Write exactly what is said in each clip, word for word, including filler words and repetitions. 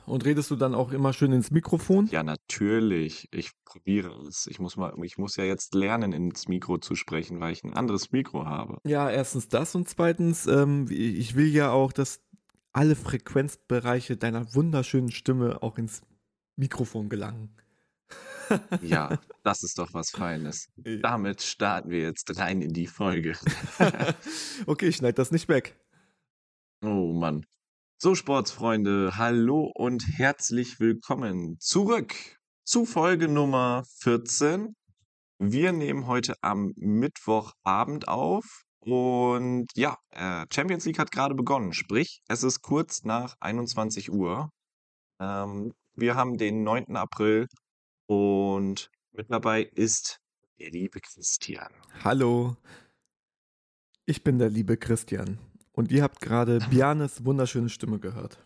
Und redest du dann auch immer schön ins Mikrofon? Ja, natürlich. Ich probiere es. Ich muss mal, ich muss ja jetzt lernen, ins Mikro zu sprechen, weil ich ein anderes Mikro habe. Ja, erstens das und zweitens, ähm, ich will ja auch, dass alle Frequenzbereiche deiner wunderschönen Stimme auch ins Mikrofon gelangen. Ja, das ist doch was Feines. Äh. Damit starten wir jetzt rein in die Folge. Okay, ich schneide das nicht weg. Oh Mann. So, Sportsfreunde, hallo und herzlich willkommen zurück zu Folge Nummer vierzehn. Wir nehmen heute am Mittwochabend auf und ja, äh, Champions League hat gerade begonnen, sprich, es ist kurz nach einundzwanzig Uhr. Ähm, wir haben den neunten April und mit dabei ist der liebe Christian. Hallo, ich bin der liebe Christian. Und ihr habt gerade Bianes wunderschöne Stimme gehört.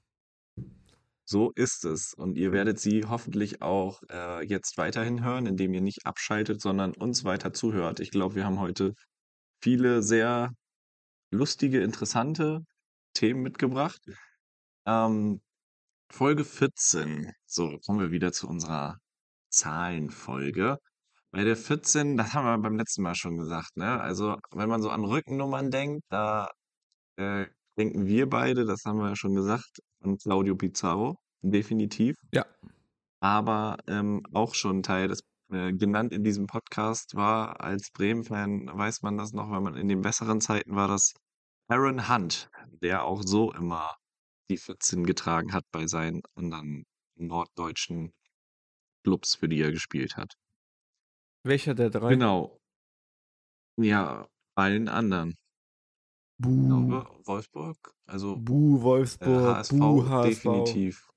So ist es. Und ihr werdet sie hoffentlich auch äh, jetzt weiterhin hören, indem ihr nicht abschaltet, sondern uns weiter zuhört. Ich glaube, wir haben heute viele sehr lustige, interessante Themen mitgebracht. Ähm, Folge vierzehn. So, kommen wir wieder zu unserer Zahlenfolge. Bei der vierzehn, das haben wir beim letzten Mal schon gesagt, ne? Also, wenn man so an Rückennummern denkt, da äh, denken wir beide, das haben wir ja schon gesagt, an Claudio Pizarro, definitiv. Ja, Aber ähm, auch schon Teil des äh, genannt in diesem Podcast war, als Bremen-Fan weiß man das noch, weil man in den besseren Zeiten war das Aaron Hunt, der auch so immer die vierzehn getragen hat bei seinen anderen norddeutschen Clubs, für die er gespielt hat. welcher der drei? Genau, ja, allen anderen. Ich Buh, glaube, Wolfsburg, also Buh, äh, Wolfsburg, Buh, H S V H S V. definitiv.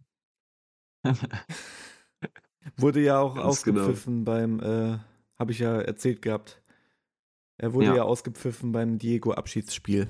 Wurde ja auch Ganz genau. ausgepfiffen beim, äh, habe ich ja erzählt gehabt. Er wurde Ja, ja ausgepfiffen beim Diego-Abschiedsspiel.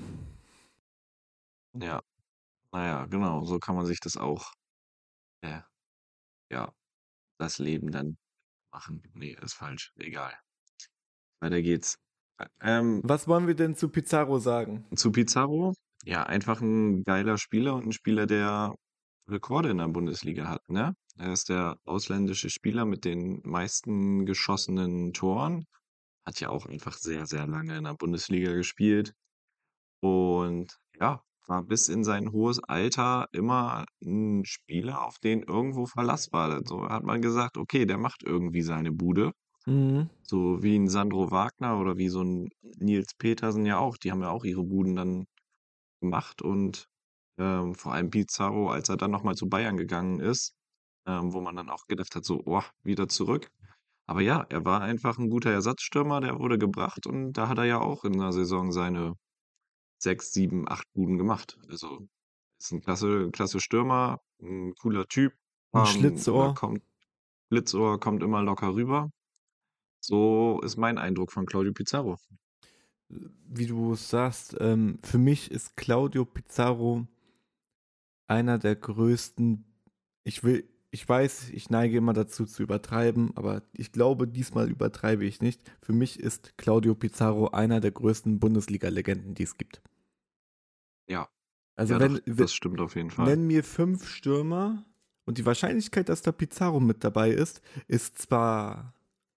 ja, naja, genau, so kann man sich das auch, äh, ja, das Leben dann machen. Nee, ist falsch. Egal. Weiter geht's. Ä- Ähm, Was wollen wir denn zu Pizarro sagen? zu Pizarro. Ja, einfach ein geiler Spieler und ein Spieler, der Rekorde in der Bundesliga hat, ne? Er ist der ausländische Spieler mit den meisten geschossenen Toren. Hat ja auch einfach sehr, sehr lange in der Bundesliga gespielt. Und ja, war bis in sein hohes Alter immer ein Spieler, auf den irgendwo Verlass war. So hat man gesagt, okay, der macht irgendwie seine Bude. Mhm. So wie ein Sandro Wagner oder wie so ein Nils Petersen ja auch. Die haben ja auch ihre Buden dann gemacht und ähm, vor allem Pizarro, als er dann nochmal zu Bayern gegangen ist, ähm, wo man dann auch gedacht hat, so, oh, wieder zurück. Aber ja, er war einfach ein guter Ersatzstürmer, der wurde gebracht und da hat er ja auch in der Saison seine sechs, sieben, acht Buden gemacht. Also ist ein klasse, klasse Stürmer, ein cooler Typ, Ein ähm, da Schlitzohr. kommt Blitzohr, kommt immer locker rüber. So ist mein Eindruck von Claudio Pizarro. Wie du sagst, ähm, für mich ist Claudio Pizarro einer der größten. Ich will, ich weiß, ich neige immer dazu zu übertreiben, aber ich glaube, diesmal übertreibe ich nicht. Für mich ist Claudio Pizarro einer der größten Bundesliga-Legenden, die es gibt. Ja, Also ja doch, wenn, wenn das stimmt auf jeden Fall. nenn mir fünf Stürmer und die Wahrscheinlichkeit, dass da Pizarro mit dabei ist, ist zwar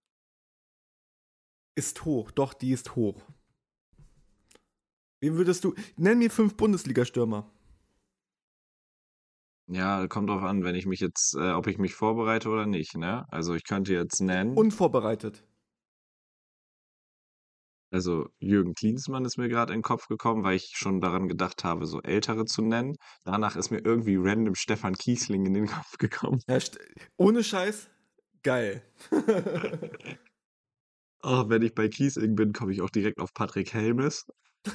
ist hoch, doch die ist hoch. Wen würdest du? Nenn mir fünf Bundesliga-Stürmer. Ja, kommt drauf an, wenn ich mich jetzt, äh, ob ich mich vorbereite oder nicht, ne? Also ich könnte jetzt nennen, Unvorbereitet. also Jürgen Klinsmann ist mir gerade in den Kopf gekommen, weil ich schon daran gedacht habe, so Ältere zu nennen. Danach ist mir irgendwie random Stefan Kiesling in den Kopf gekommen. Ja, st- ohne Scheiß, geil. Oh, wenn ich bei Kiesling bin, komme ich auch direkt auf Patrick Helmes.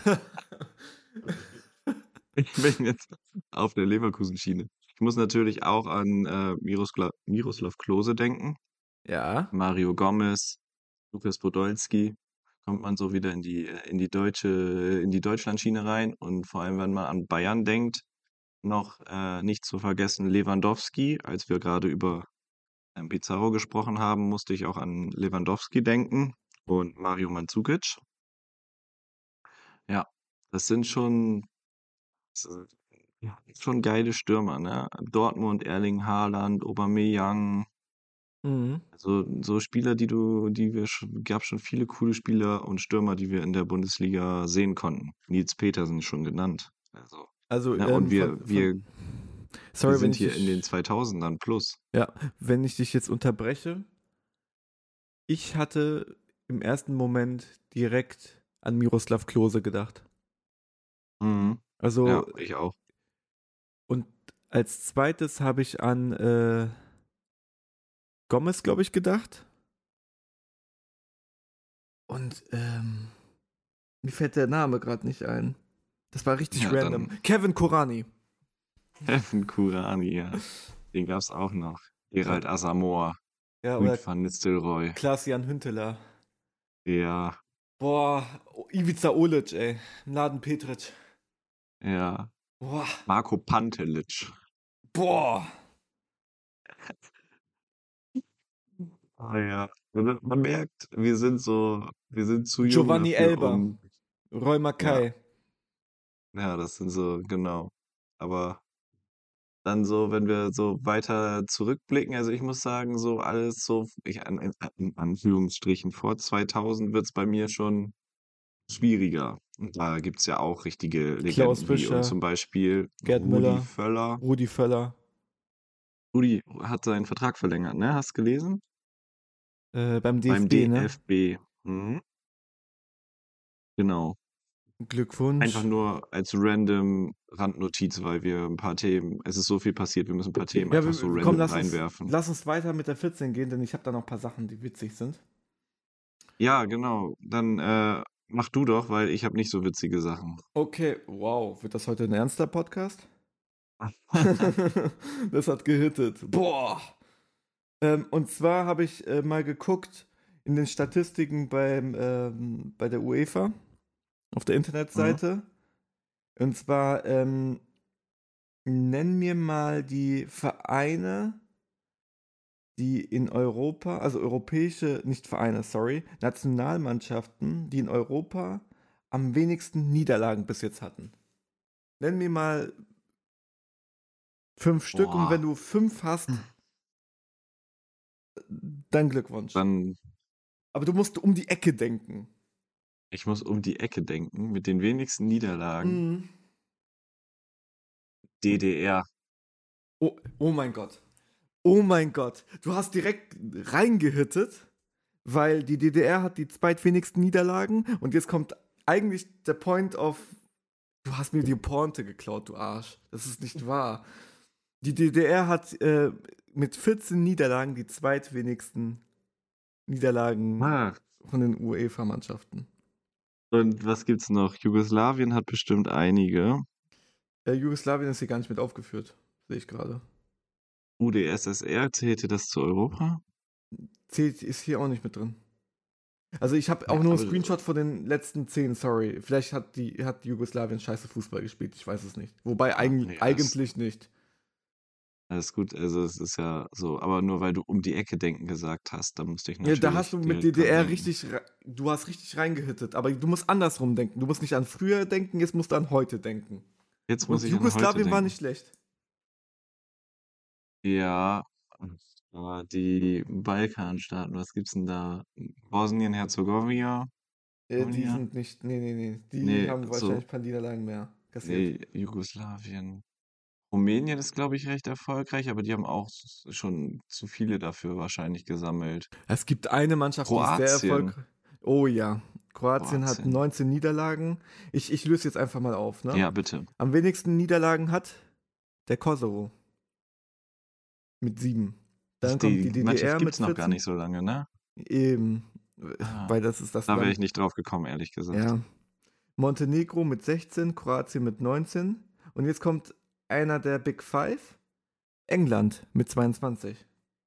Ich bin jetzt auf der Leverkusen-Schiene. Ich muss natürlich auch an äh, Miroslav, Miroslav Klose denken, Ja. Mario Gomez, Lukas Podolski. Kommt man so wieder in die in die deutsche in die Deutschlandschiene rein und vor allem, wenn man an Bayern denkt, noch äh, nicht zu vergessen Lewandowski. Als wir gerade über ähm, Pizarro gesprochen haben, musste ich auch an Lewandowski denken und Mario Mandzukic. Ja, das sind schon Ja, schon geile Stürmer, ne? Dortmund, Erling Haaland, Aubameyang. Mhm. Also so Spieler, die du, die wir schon, gab schon viele coole Spieler und Stürmer, die wir in der Bundesliga sehen konnten. Nils Petersen schon genannt. Also, Also, ne? Und ähm, von, wir, von, wir, wir sorry, wenn sind ich hier in den dich, zweitausendern plus. ja, wenn ich dich jetzt unterbreche. Ich hatte im ersten Moment direkt an Miroslav Klose gedacht. Mhm. Ja, Also, ich auch. und als zweites habe ich an äh, Gomez, glaube ich, gedacht. Und ähm, mir fällt der Name gerade nicht ein. Das war richtig Ja, random. dann Kevin Korani. Kevin Kurani, ja. Den gab's auch noch. Ja, Gerald Asamoah, ja, Ruud oder van Nistelrooy. Klaas-Jan Hünteler. Ja, Boah, Ivica Olic, ey. Mladen Petric. ja. Boah, Marco Pantelic. boah. Ah ja. Man man merkt, wir sind so, wir sind zu jung Giovanni dafür, Elber. um, Roy ja, Mackay. ja, das sind so, genau. Aber dann so, wenn wir so weiter zurückblicken, also ich muss sagen, so alles so, ich, an, in, in Anführungsstrichen, vor zweitausend wird's bei mir schon schwieriger. Und da gibt's ja auch richtige Klaus Legenden wie und Fischer. zum Beispiel Gerd Rudi Müller. Völler. Rudi Völler. Rudi hat seinen Vertrag verlängert, ne? Hast du gelesen? Äh, beim Beim D F B, ne? D F B. Mhm, genau. Einfach Glückwunsch. nur als random Randnotiz, weil wir ein paar Themen, es ist so viel passiert, wir müssen ein paar Themen Ja, einfach so wir, komm, random lass uns, reinwerfen. lass uns weiter mit der vierzehn gehen, denn ich habe da noch ein paar Sachen, die witzig sind. Ja, genau. Dann äh, mach du doch, weil ich habe nicht so witzige Sachen. Okay, wow, wird das heute ein ernster Podcast? Das hat gehittet. Boah. Ähm, und zwar habe ich äh, mal geguckt in den Statistiken beim, ähm, bei der UEFA auf der Mhm. Internetseite. Und zwar ähm, nenn mir mal die Vereine, die in Europa, also europäische, nicht Vereine, sorry, Nationalmannschaften, die in Europa am wenigsten Niederlagen bis jetzt hatten. Nenn mir mal fünf Stück und wenn Boah, du fünf hast, dann Glückwunsch. dann, Aber du musst um die Ecke denken. ich muss um die Ecke denken, mit den wenigsten Niederlagen. Mhm. D D R. Oh, oh mein Gott. Oh mein Gott. Du hast direkt reingehittet, weil die D D R hat die zweitwenigsten Niederlagen und jetzt kommt eigentlich der Point of. Du hast mir die Pointe geklaut, du Arsch. Das ist nicht wahr. Die D D R hat äh, mit vierzehn Niederlagen die zweitwenigsten Niederlagen Ah, von den UEFA-Mannschaften. und was gibt's noch? Jugoslawien hat bestimmt einige. Äh, Jugoslawien ist hier gar nicht mit aufgeführt, sehe ich gerade. U d S S R, zählte das zu Europa? Zählt ist hier auch nicht mit drin. Also ich habe auch Ja, nur einen aber Screenshot von den letzten zehn, sorry. Vielleicht hat die hat Jugoslawien scheiße Fußball gespielt, ich weiß es nicht. Wobei ja, eig nee, alles, eigentlich nicht. alles gut. Also es ist ja so, aber nur weil du um die Ecke denken gesagt hast, da musste ich Ja, da hast du natürlich mit direkt dran D D R denken. richtig, re- du hast richtig reingehittet, aber du musst andersrum denken. Du musst nicht an früher denken, jetzt musst du an heute denken. Jetzt muss Und ich an heute Jugoslawien war nicht denken. schlecht. Ja, aber die Balkanstaaten, was gibt's denn da? Bosnien-Herzegowina? Äh, die Bosnien? sind nicht, nee, nee, nee. Die Nee, haben so, wahrscheinlich ein paar Niederlagen mehr kassiert. nee, Jugoslawien. Rumänien ist, glaube ich, recht erfolgreich, aber die haben auch s- schon zu viele dafür wahrscheinlich gesammelt. Es gibt eine Mannschaft, die ist sehr Kroatien. erfolgreich. Oh ja. Kroatien hat Kroatien. neunzehn Niederlagen. Ich, ich löse jetzt einfach mal auf, ne? Ja, bitte. Am wenigsten Niederlagen hat der Kosovo mit sieben. Ach, Dann kommt die die die Mannschaft D D R mit gibt's noch gar vierzehn. nicht so lange, ne? Eben, Ah, weil das ist das da wäre ich Land. nicht drauf gekommen, ehrlich gesagt. Ja. Montenegro mit sechzehn, Kroatien mit neunzehn. Und jetzt kommt einer der Big Five, England mit zweiundzwanzig.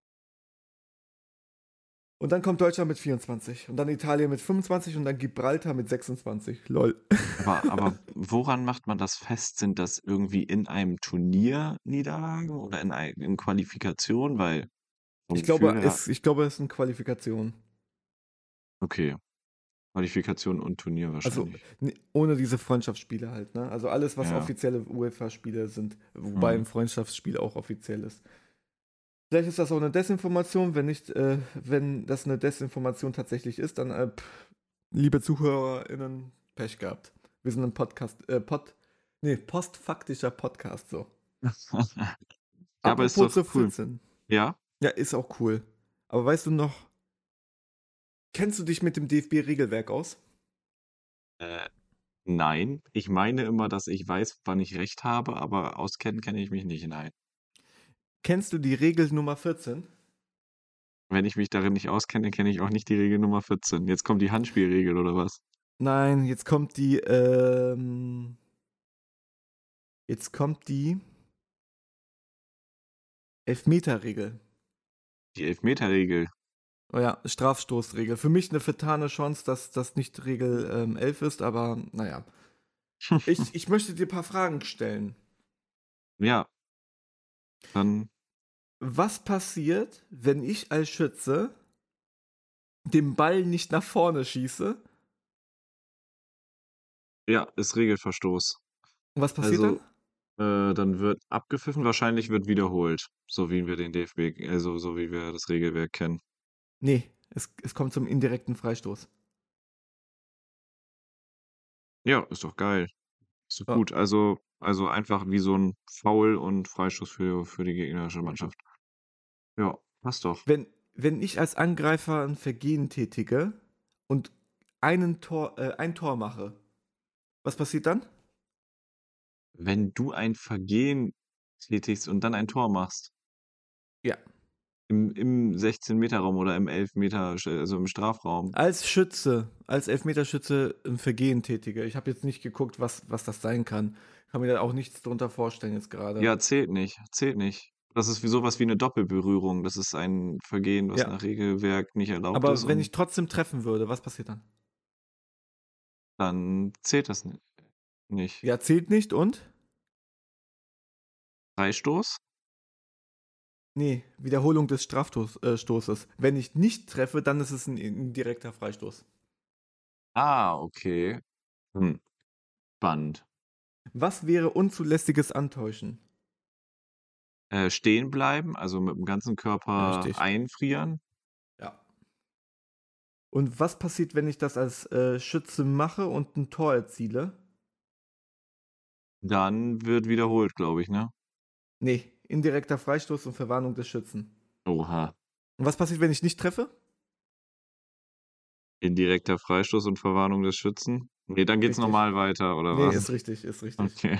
Und dann kommt Deutschland mit vierundzwanzig. Und dann Italien mit fünfundzwanzig und dann Gibraltar mit sechsundzwanzig. Lol. Aber, aber woran macht man das fest? Sind das irgendwie in einem Turnier Niederlagen oder in, ein, in Qualifikation? Weil vom Ich Gefühl glaube, her, es, ich glaube, es ist eine Qualifikation. okay. Qualifikation und Turnier Also wahrscheinlich. n- ohne diese Freundschaftsspiele halt, ne? Also alles, was Ja. offizielle UEFA-Spiele sind, wobei Hm. ein Freundschaftsspiel auch offiziell ist. Vielleicht ist das auch eine Desinformation. Wenn nicht, äh, wenn das eine Desinformation tatsächlich ist, dann, äh, pff, liebe ZuhörerInnen, Pech gehabt. Wir sind ein Podcast, äh, Pod, nee, postfaktischer Podcast, so. Ja, aber ist Apropos doch zur cool. vierzehn. Ja? Ja, ist auch cool. Aber weißt du noch, kennst du dich mit dem D F B-Regelwerk aus? Äh, nein. Ich meine immer, dass ich weiß, wann ich recht habe, aber auskennen kenne ich mich nicht. Nein. Kennst du die Regel Nummer vierzehn? Wenn ich mich darin nicht auskenne, kenne ich auch nicht die Regel Nummer vierzehn. Jetzt kommt die Handspielregel oder was? Nein, jetzt kommt die, ähm, jetzt kommt die Elfmeterregel. Die Elfmeterregel. Oh ja, Strafstoßregel. Für mich eine vertane Chance, dass das nicht Regel ähm, elf ist, aber naja. Ich, ich möchte dir ein paar Fragen stellen. Ja, dann, Was passiert, wenn ich als Schütze den Ball nicht nach vorne schieße? ja, ist Regelverstoß. Und was passiert dann? Also, äh, dann wird abgepfiffen, wahrscheinlich wird wiederholt, so wie wir den D F B, also so wie wir das Regelwerk kennen. Nee, es, es kommt zum indirekten Freistoß. Ja, ist doch geil. Ist doch Ja. gut. Also, also einfach wie so ein Foul und Freistoß für, für die gegnerische Mannschaft. Ja, passt doch. Wenn, wenn ich als Angreifer ein Vergehen tätige und einen Tor, äh, ein Tor mache, was passiert dann? Wenn du ein Vergehen tätigst und dann ein Tor machst, Ja. im, im sechzehn-Meter-Raum oder im elf-Meter, also im Strafraum, Als Schütze, als Elfmeterschütze ein Vergehen tätige. Ich habe jetzt nicht geguckt, was, was das sein kann. Kann mir da auch nichts drunter vorstellen jetzt gerade. ja, zählt nicht, zählt nicht. Das ist wie sowas wie eine Doppelberührung. Das ist ein Vergehen, was Ja. nach Regelwerk nicht erlaubt ist Aber wenn und ich trotzdem treffen würde, was passiert dann? dann zählt das ni- nicht. Ja, zählt nicht und? Freistoß? Nee, Wiederholung des Strafstoßes. Äh, Stoßes. Wenn ich nicht treffe, dann ist es ein indirekter Freistoß. Ah, okay. Hm, spannend. Was wäre unzulässiges Antäuschen? Äh, stehen bleiben, also mit dem ganzen Ja, Körper richtig. einfrieren. Ja. Und was passiert, wenn ich das als äh, Schütze mache und ein Tor erziele? Dann wird wiederholt, glaube ich, ne? Nee, indirekter Freistoß und Verwarnung des Schützen. Oha. Und was passiert, wenn ich nicht treffe? Indirekter Freistoß und Verwarnung des Schützen? Nee, dann geht's Richtig. normal weiter, oder Nee, was? ist richtig, ist richtig. Okay.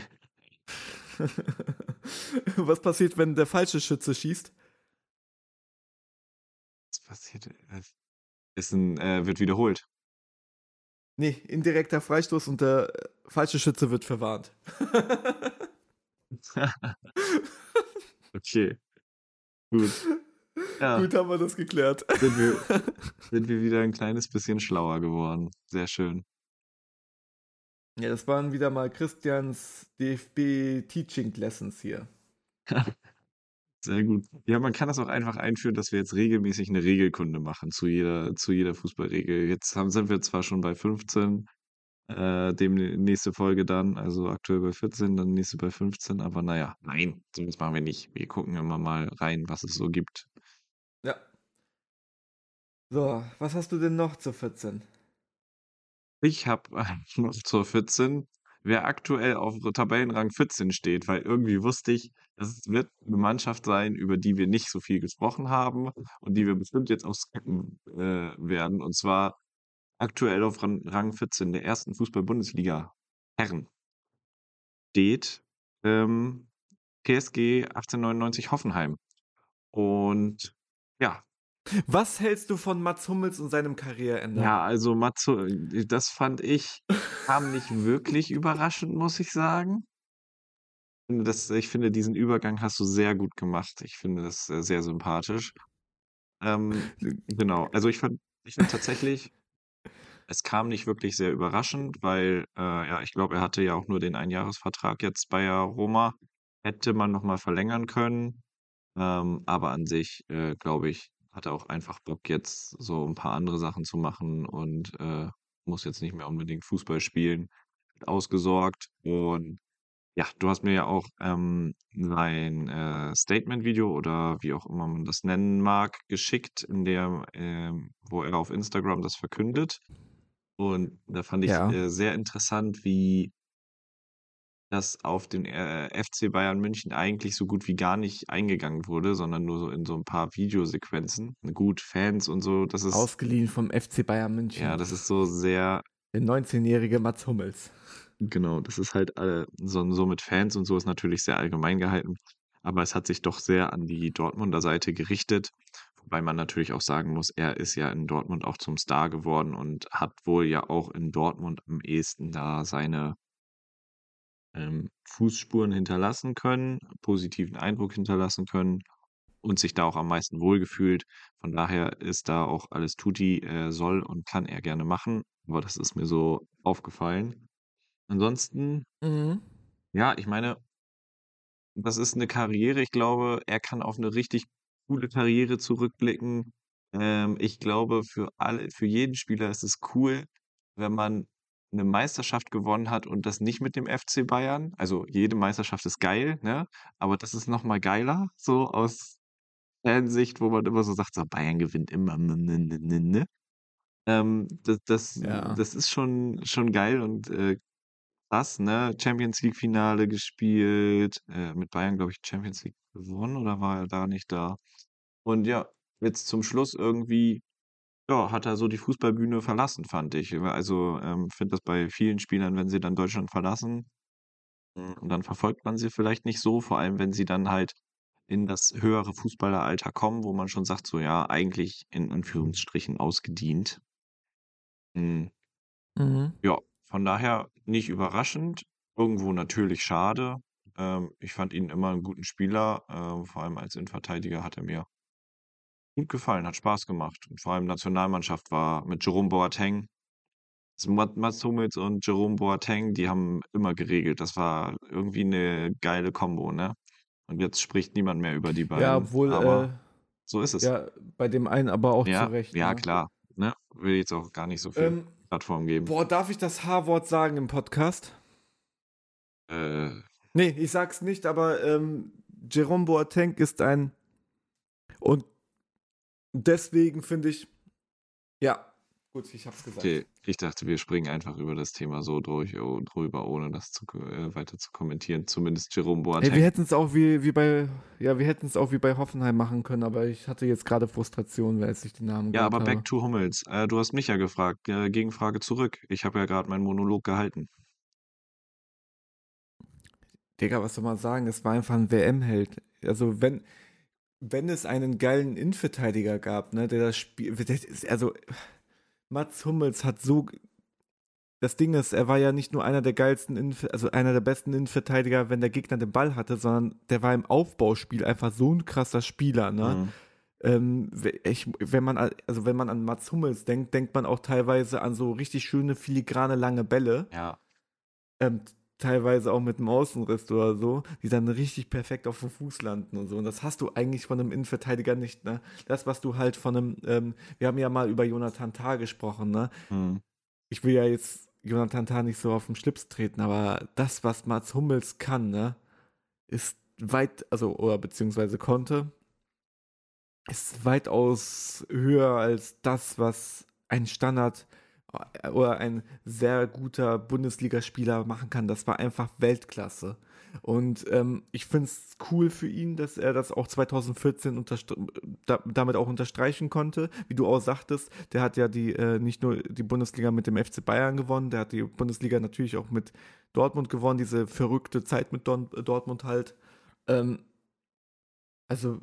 Was passiert, wenn der falsche Schütze schießt? Was passiert? Es ist ein, äh, wird wiederholt. Nee, indirekter Freistoß und der äh, falsche Schütze wird verwarnt. Okay, gut. Ja, Gut haben wir das geklärt. sind wir, sind wir wieder ein kleines bisschen schlauer geworden. Sehr schön. Ja, das waren wieder mal Christians D F B Teaching Lessons hier. Sehr gut. Ja, man kann das auch einfach einführen, dass wir jetzt regelmäßig eine Regelkunde machen zu jeder, zu jeder Fußballregel. Jetzt haben, sind wir zwar schon bei fünfzehn, äh, dem nächste Folge dann, also aktuell bei vierzehn, dann nächste bei fünfzehn, aber naja, nein, sowas machen wir nicht. Wir gucken immer mal rein, was es so gibt. Ja. So, was hast du denn noch zu vierzehn? Ich habe noch zur vierzehn, wer aktuell auf Tabellenrang vierzehn steht, weil irgendwie wusste ich, das wird eine Mannschaft sein, über die wir nicht so viel gesprochen haben und die wir bestimmt jetzt auch skippen äh, werden. Und zwar aktuell auf Ran Rang vierzehn der ersten Fußball-Bundesliga Herren steht ähm, P S G achtzehnhundertneunundneunzig Hoffenheim. Und ja, Was hältst du von Mats Hummels und seinem Karriereende? ja, also Matzo, äh, das fand ich, kam nicht wirklich überraschend, muss ich sagen. Finde das ich finde, diesen Übergang hast du sehr gut gemacht. Ich finde das, äh, sehr sympathisch. Ähm, genau. Also, ich fand ich finde tatsächlich, es kam nicht wirklich sehr überraschend, weil, äh, ja, ich glaube, er hatte ja auch nur den Einjahresvertrag jetzt bei der Roma. Hätte man noch mal verlängern können, ähm, aber an sich, äh, glaube ich, hat er auch einfach Bock, jetzt so ein paar andere Sachen zu machen und, äh muss jetzt nicht mehr unbedingt Fußball spielen, ausgesorgt. Und ja, du hast mir ja auch ähm, sein äh, Statement-Video oder wie auch immer man das nennen mag, geschickt, in der, ähm, wo er auf Instagram das verkündet. Und da fand ich Ja, äh, sehr interessant, wie das auf den äh, F C Bayern München eigentlich so gut wie gar nicht eingegangen wurde, sondern nur so in so ein paar Videosequenzen. Gut, Fans und so, das ist, ausgeliehen vom F C Bayern ja, München. das ist so sehr, Der neunzehnjährige Mats Hummels. genau, das ist halt äh, so, so mit Fans und so ist natürlich sehr allgemein gehalten. Aber es hat sich doch sehr an die Dortmunder Seite gerichtet. Wobei man natürlich auch sagen muss, er ist ja in Dortmund auch zum Star geworden und hat wohl ja auch in Dortmund am ehesten da seine ähm, Fußspuren hinterlassen können, positiven Eindruck hinterlassen können und sich da auch am meisten wohlgefühlt. Von daher ist da auch alles tutti, äh, soll und kann er gerne machen. Aber das ist mir so aufgefallen. Ansonsten, Mhm. ja, ich meine, das ist eine Karriere. Ich glaube, er kann auf eine richtig coole Karriere zurückblicken. Ähm, ich glaube, für alle für jeden Spieler ist es cool, wenn man eine Meisterschaft gewonnen hat und das nicht mit dem F C Bayern. Also, jede Meisterschaft ist geil, ne? Aber das ist noch mal geiler, so aus Fansicht, wo man immer so sagt: „So, Bayern gewinnt immer, ne, ne, ne, ne, ne?“ Ähm, das das Ja. das ist schon schon geil und, äh, krass, ne? Champions League Finale gespielt, äh, mit Bayern, glaube ich, Champions League gewonnen oder war er da nicht da? Und ja, jetzt zum Schluss irgendwie, ja, hat er so die Fußballbühne verlassen, fand ich. Also, ähm, finde das bei vielen Spielern, wenn sie dann Deutschland verlassen, hm, und dann verfolgt man sie vielleicht nicht so, vor allem wenn sie dann halt in das höhere Fußballeralter kommen, wo man schon sagt, so ja, eigentlich in Anführungsstrichen ausgedient. Hm, Mhm. ja, von daher nicht überraschend, irgendwo natürlich schade. Ähm, ich fand ihn immer einen guten Spieler, äh, vor allem als Innenverteidiger hat er mir gut gefallen, hat Spaß gemacht. Und vor allem Nationalmannschaft war mit Jerome Boateng, also Mat Mats Hummels und Jerome Boateng, die haben immer geregelt. Das war irgendwie eine geile Kombo, ne? Und jetzt spricht niemand mehr über die Ja, beiden, obwohl, äh, aber so ist es. ja, bei dem einen aber auch zu Ja, Recht, ja, ne? klar, ne? Will jetzt auch gar nicht so viel Ähm, Plattform geben. boah, darf ich das H-Wort sagen im Podcast? Äh, Nee, ich sag's nicht, aber ähm, Jerome Boateng ist ein. Und deswegen finde ich. Ja, gut, ich hab's gesagt. okay, ich dachte, wir springen einfach über das Thema so durch, oh, drüber, ohne das zu, ko- äh, weiter zu kommentieren. Zumindest Jerome Ey, wir Boateng. hätten es auch wie, wie bei. Ja, wir hätten es auch wie bei Hoffenheim machen können, aber ich hatte jetzt gerade Frustration, als ich den Namen Ja, gehört aber back habe. to Hummels. Äh, du hast mich ja gefragt. Äh, Gegenfrage zurück. Ich habe ja gerade meinen Monolog gehalten. Digga, was soll man sagen? Es war einfach ein W M-Held. Also, wenn, wenn es einen geilen Innenverteidiger gab, ne, der das Spiel. Also, Mats Hummels hat so. Das Ding ist, er war ja nicht nur einer der geilsten, Innenver also einer der besten Innenverteidiger, wenn der Gegner den Ball hatte, sondern der war im Aufbauspiel einfach so ein krasser Spieler, ne? Mhm. Ähm, ich, wenn man, also wenn man an Mats Hummels denkt, denkt man auch teilweise an so richtig schöne, filigrane, lange Bälle, Ja, ähm, teilweise auch mit einem Außenriss oder so, die dann richtig perfekt auf dem Fuß landen und so. Und das hast du eigentlich von einem Innenverteidiger nicht, ne? Das, was du halt von einem, ähm, wir haben ja mal über Jonathan Tah gesprochen, ne? mhm. Ich will ja jetzt Jonathan Tah nicht so auf den Schlips treten, aber das, was Mats Hummels kann, ne, ist weit, also, oder beziehungsweise konnte, ist weitaus höher als das, was ein Standard äh, oder ein sehr guter Bundesligaspieler machen kann. Das war einfach Weltklasse. Und ähm, ich finde es cool für ihn, dass er das auch zwanzig vierzehn da damit auch unterstreichen konnte. Wie du auch sagtest, der hat ja die äh, nicht nur die Bundesliga mit dem F C Bayern gewonnen, der hat die Bundesliga natürlich auch mit Dortmund gewonnen, diese verrückte Zeit mit Don Dortmund halt. Ähm, also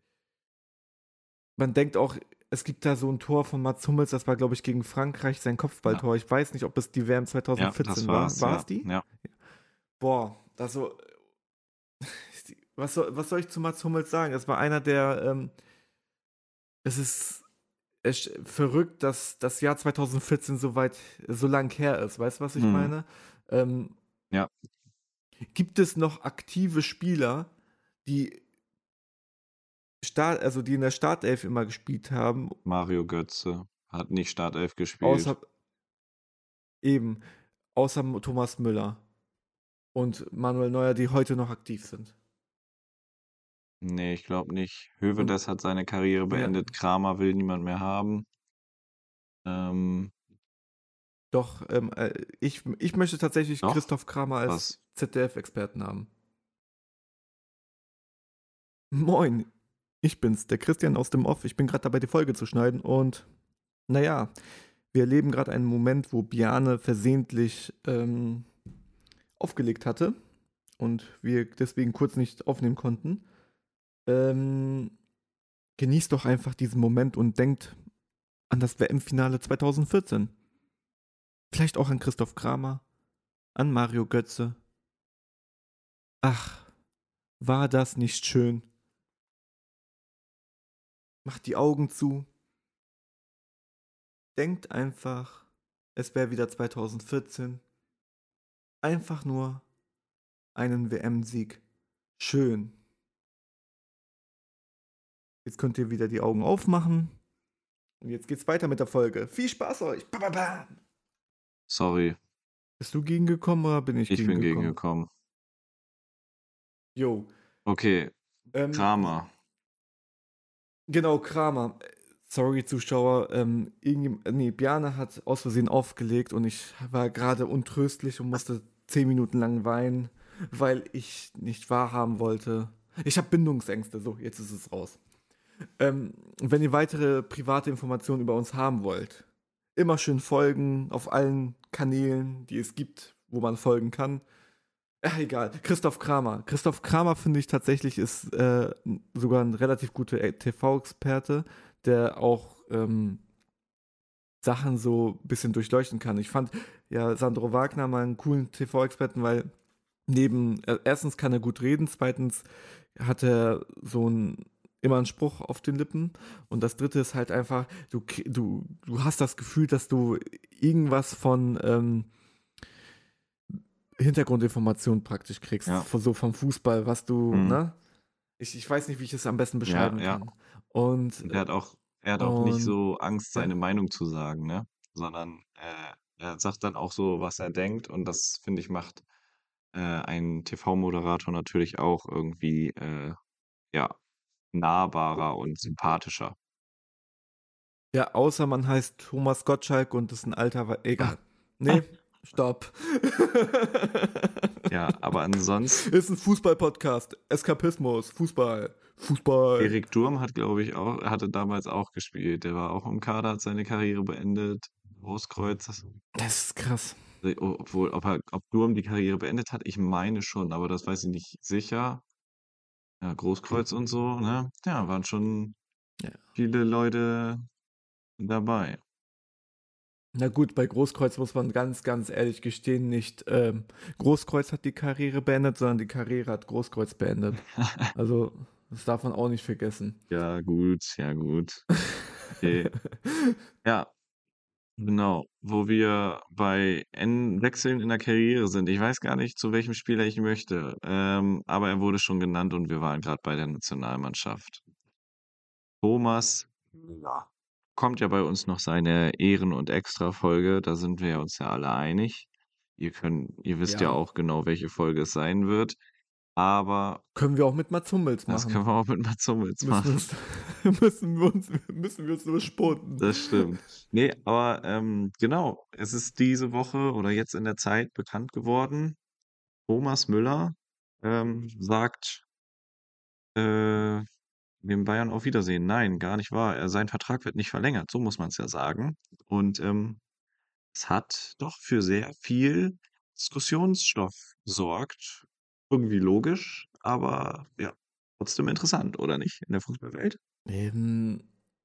man denkt auch, es gibt da so ein Tor von Mats Hummels, das war, glaube ich, gegen Frankreich, sein Ja, Kopfballtor. Ich weiß nicht, ob es die W M ja, das zwanzig vierzehn war. war's, War ja, es die? ja. Boah, also, was soll, was soll ich zu Mats Hummels sagen? Es war einer der, ähm, es ist es ist verrückt, dass das Jahr zwanzig vierzehn so weit, so lang her ist. Weißt du, was ich Mhm. meine? Ähm, Ja, gibt es noch aktive Spieler, die Start, also die in der Startelf immer gespielt haben, Mario Götze hat nicht Startelf gespielt. außer Eben, außer Thomas Müller und Manuel Neuer, die heute noch aktiv sind. Nee, ich glaube nicht. Und Hövedes hat seine Karriere ja, beendet. Kramer will niemand mehr haben. Ähm, doch, ähm, äh, ich, ich möchte tatsächlich doch? Christoph Kramer als Was? Z D F-Experten haben. Moin, ich bin's, der Christian aus dem Off. Ich bin gerade dabei, die Folge zu schneiden und naja, wir erleben gerade einen Moment, wo Bjarne versehentlich ähm, aufgelegt hatte und wir deswegen kurz nicht aufnehmen konnten. Ähm, genießt doch einfach diesen Moment und denkt an das W M-Finale zwanzig vierzehn. Vielleicht auch an Christoph Kramer, an Mario Götze. Ach, war das nicht schön? Macht die Augen zu, denkt einfach, es wäre wieder zwanzig vierzehn. Einfach nur einen W M-Sieg. Schön. Jetzt könnt ihr wieder die Augen aufmachen. Und jetzt geht's weiter mit der Folge. Viel Spaß euch. Ba, ba, ba. Sorry, Bist du gegengekommen oder bin ich ich bin gegengekommen? gegengekommen. Jo. Okay, Ähm, Kramer. genau, Kramer. Sorry, Zuschauer. Ähm, irgend- nee, Bjarne hat aus Versehen aufgelegt und ich war gerade untröstlich und musste zehn Minuten lang weinen, weil ich nicht wahrhaben wollte. Ich habe Bindungsängste. So, jetzt ist es raus. Ähm, wenn ihr weitere private Informationen über uns haben wollt, immer schön folgen auf allen Kanälen, die es gibt, wo man folgen kann. Ach, egal. Christoph Kramer. Christoph Kramer, finde ich tatsächlich, ist äh, sogar ein relativ guter T V-Experte, der auch ähm, Sachen so ein bisschen durchleuchten kann. Ich fand ja Sandro Wagner mal einen coolen T V-Experten, weil neben, äh, erstens kann er gut reden, zweitens hat er so ein, immer einen Spruch auf den Lippen und das dritte ist halt einfach, du, k- du, du hast das Gefühl, dass du irgendwas von ähm, Hintergrundinformationen praktisch kriegst, Ja. von, so vom Fußball, was du, Mhm. ne? Ich, ich weiß nicht, wie ich es am besten Ja, beschreiben ja. kann. Und, Und er hat auch, er hat auch nicht und, so Angst, ja. seine Meinung zu sagen, ne? Sondern äh, er sagt dann auch so, was er denkt. Und das, finde ich, macht äh, ein T V-Moderator natürlich auch irgendwie äh, ja, nahbarer und sympathischer. Ja, außer man heißt Thomas Gottschalk und ist ein alter, We egal. Nee, stopp. Ja, aber ansonsten, Ist ein Fußball-Podcast. Eskapismus, Fußball, Fußball. Erik Durm hat, glaube ich, auch, hatte damals auch gespielt. Der war auch im Kader, hat seine Karriere beendet. Großkreuz. Das ist krass. Äh, Obwohl, ob er, ob Durm die Karriere beendet hat, ich meine schon, aber das weiß ich nicht sicher. Ja, Großkreuz und so, ne? Ja, waren schon Ja. viele Leute dabei. Na gut, bei Großkreuz muss man ganz, ganz ehrlich gestehen, nicht ähm, Großkreuz hat die Karriere beendet, sondern die Karriere hat Großkreuz beendet. Also, das darf man auch nicht vergessen. Ja, gut, ja, gut. Okay. Ja, genau. Wo wir bei N Wechseln in der Karriere sind. Ich weiß gar nicht, zu welchem Spieler ich möchte. Ähm, aber er wurde schon genannt und wir waren gerade bei der Nationalmannschaft. Thomas Müller. Kommt ja bei uns noch seine Ehren- und Extra-Folge, da sind wir uns ja alle einig. Ihr könnt, ihr wisst ja Ja, auch genau, welche Folge es sein wird. Aber können wir auch mit Mats Hummels das machen. können wir auch mit Mats Hummels Müssen wir machen. uns, müssen wir uns, müssen wir uns nur spotten. Das stimmt. Ne, aber ähm, genau, es ist diese Woche oder jetzt in der Zeit bekannt geworden. Thomas Müller ähm, sagt äh, dem Bayern auf Wiedersehen. Nein, gar nicht wahr. Er, sein Vertrag wird nicht verlängert, so muss man es ja sagen. Und ähm, es hat doch für sehr viel Diskussionsstoff gesorgt. Irgendwie logisch, aber ja, trotzdem interessant, oder nicht? In der Fußballwelt? Ähm,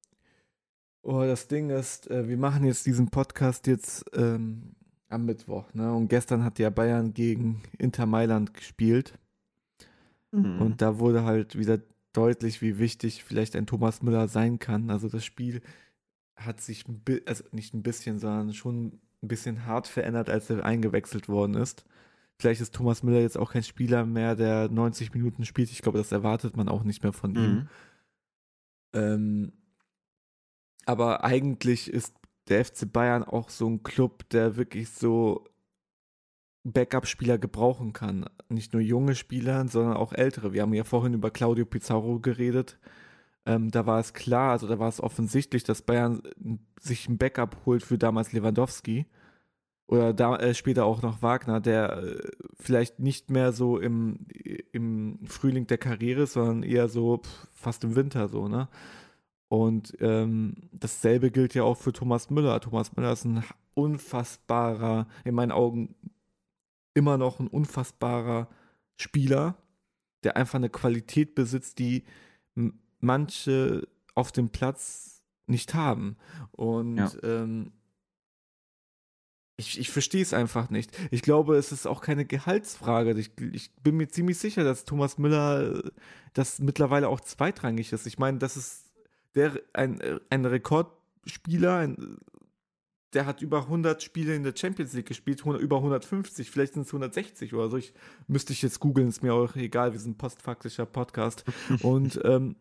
oh, das Ding ist, äh, wir machen jetzt diesen Podcast jetzt ähm, am Mittwoch, ne? Und gestern hat ja Bayern gegen Inter Mailand gespielt. Mhm. Und da wurde halt wieder deutlich, wie wichtig vielleicht ein Thomas Müller sein kann. Also das Spiel hat sich, ein bi- also nicht ein bisschen, sondern schon ein bisschen hart verändert, als er eingewechselt worden ist. Vielleicht ist Thomas Müller jetzt auch kein Spieler mehr, der neunzig Minuten spielt. Ich glaube, das erwartet man auch nicht mehr von ihm. Mhm. Ähm, aber eigentlich ist der F C Bayern auch so ein Club, der wirklich so Backup-Spieler gebrauchen kann. Nicht nur junge Spieler, sondern auch ältere. Wir haben ja vorhin über Claudio Pizarro geredet. Ähm, da war es klar, also da war es offensichtlich, dass Bayern äh, sich ein Backup holt für damals Lewandowski oder da, äh, später auch noch Wagner, der äh, vielleicht nicht mehr so im, im Frühling der Karriere ist, sondern eher so pff, fast im Winter so, ne? Und ähm, dasselbe gilt ja auch für Thomas Müller. Thomas Müller ist ein unfassbarer, in meinen Augen immer noch ein unfassbarer Spieler, der einfach eine Qualität besitzt, die m- manche auf dem Platz nicht haben. Ja. Und ähm, ich, ich verstehe es einfach nicht. Ich glaube, es ist auch keine Gehaltsfrage. Ich, ich bin mir ziemlich sicher, dass Thomas Müller äh, das mittlerweile auch zweitrangig ist. Ich meine, das ist der, ein, äh, ein Rekordspieler, ein, der hat über hundert Spiele in der Champions League gespielt, hundert, über hundertfünfzig, vielleicht sind es hundertsechzig oder so. Ich müsste ich jetzt googeln, ist mir auch egal, wir sind ein postfaktischer Podcast. Und ähm,